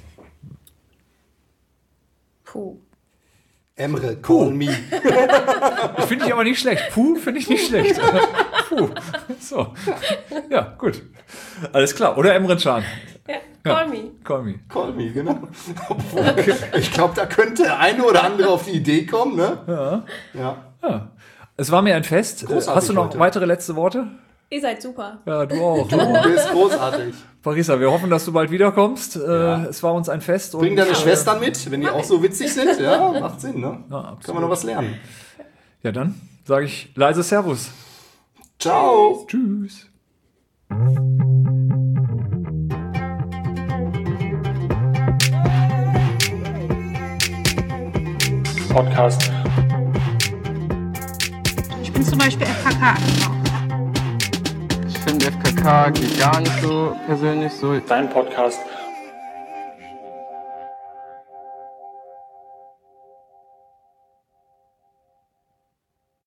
[SPEAKER 3] Puh.
[SPEAKER 1] Emre, call me.
[SPEAKER 2] Ich finde ich aber nicht schlecht. Puh, finde ich nicht schlecht. Puh. So. Ja, gut. Alles klar. Oder Emre Can.
[SPEAKER 3] Ja, call me.
[SPEAKER 2] Call me.
[SPEAKER 1] Call me, genau. Obwohl, ich glaube, da könnte der eine oder andere auf die Idee kommen, ne?
[SPEAKER 2] Ja.
[SPEAKER 1] Ja.
[SPEAKER 2] Ja. Es war mir ein Fest.
[SPEAKER 1] Großartig,
[SPEAKER 2] Hast du noch
[SPEAKER 1] Leute.
[SPEAKER 2] weitere letzte Worte?
[SPEAKER 3] Ihr seid super.
[SPEAKER 2] Ja, du auch.
[SPEAKER 1] Du bist großartig.
[SPEAKER 2] Parisa, wir hoffen, dass du bald wiederkommst.
[SPEAKER 1] Ja.
[SPEAKER 2] Äh, es war uns ein Fest.
[SPEAKER 1] Bring
[SPEAKER 2] und,
[SPEAKER 1] deine
[SPEAKER 2] äh,
[SPEAKER 1] Schwestern mit, wenn die auch so witzig sind. Ja, macht Sinn, ne?
[SPEAKER 2] Ja, absolut.
[SPEAKER 1] Kann man noch was lernen.
[SPEAKER 2] Ja, dann sage ich leise Servus.
[SPEAKER 1] Ciao.
[SPEAKER 2] Tschüss.
[SPEAKER 4] Podcast.
[SPEAKER 5] Ich bin zum Beispiel F K K.
[SPEAKER 6] Ich finde F K K geht gar nicht so persönlich so.
[SPEAKER 4] Dein Podcast.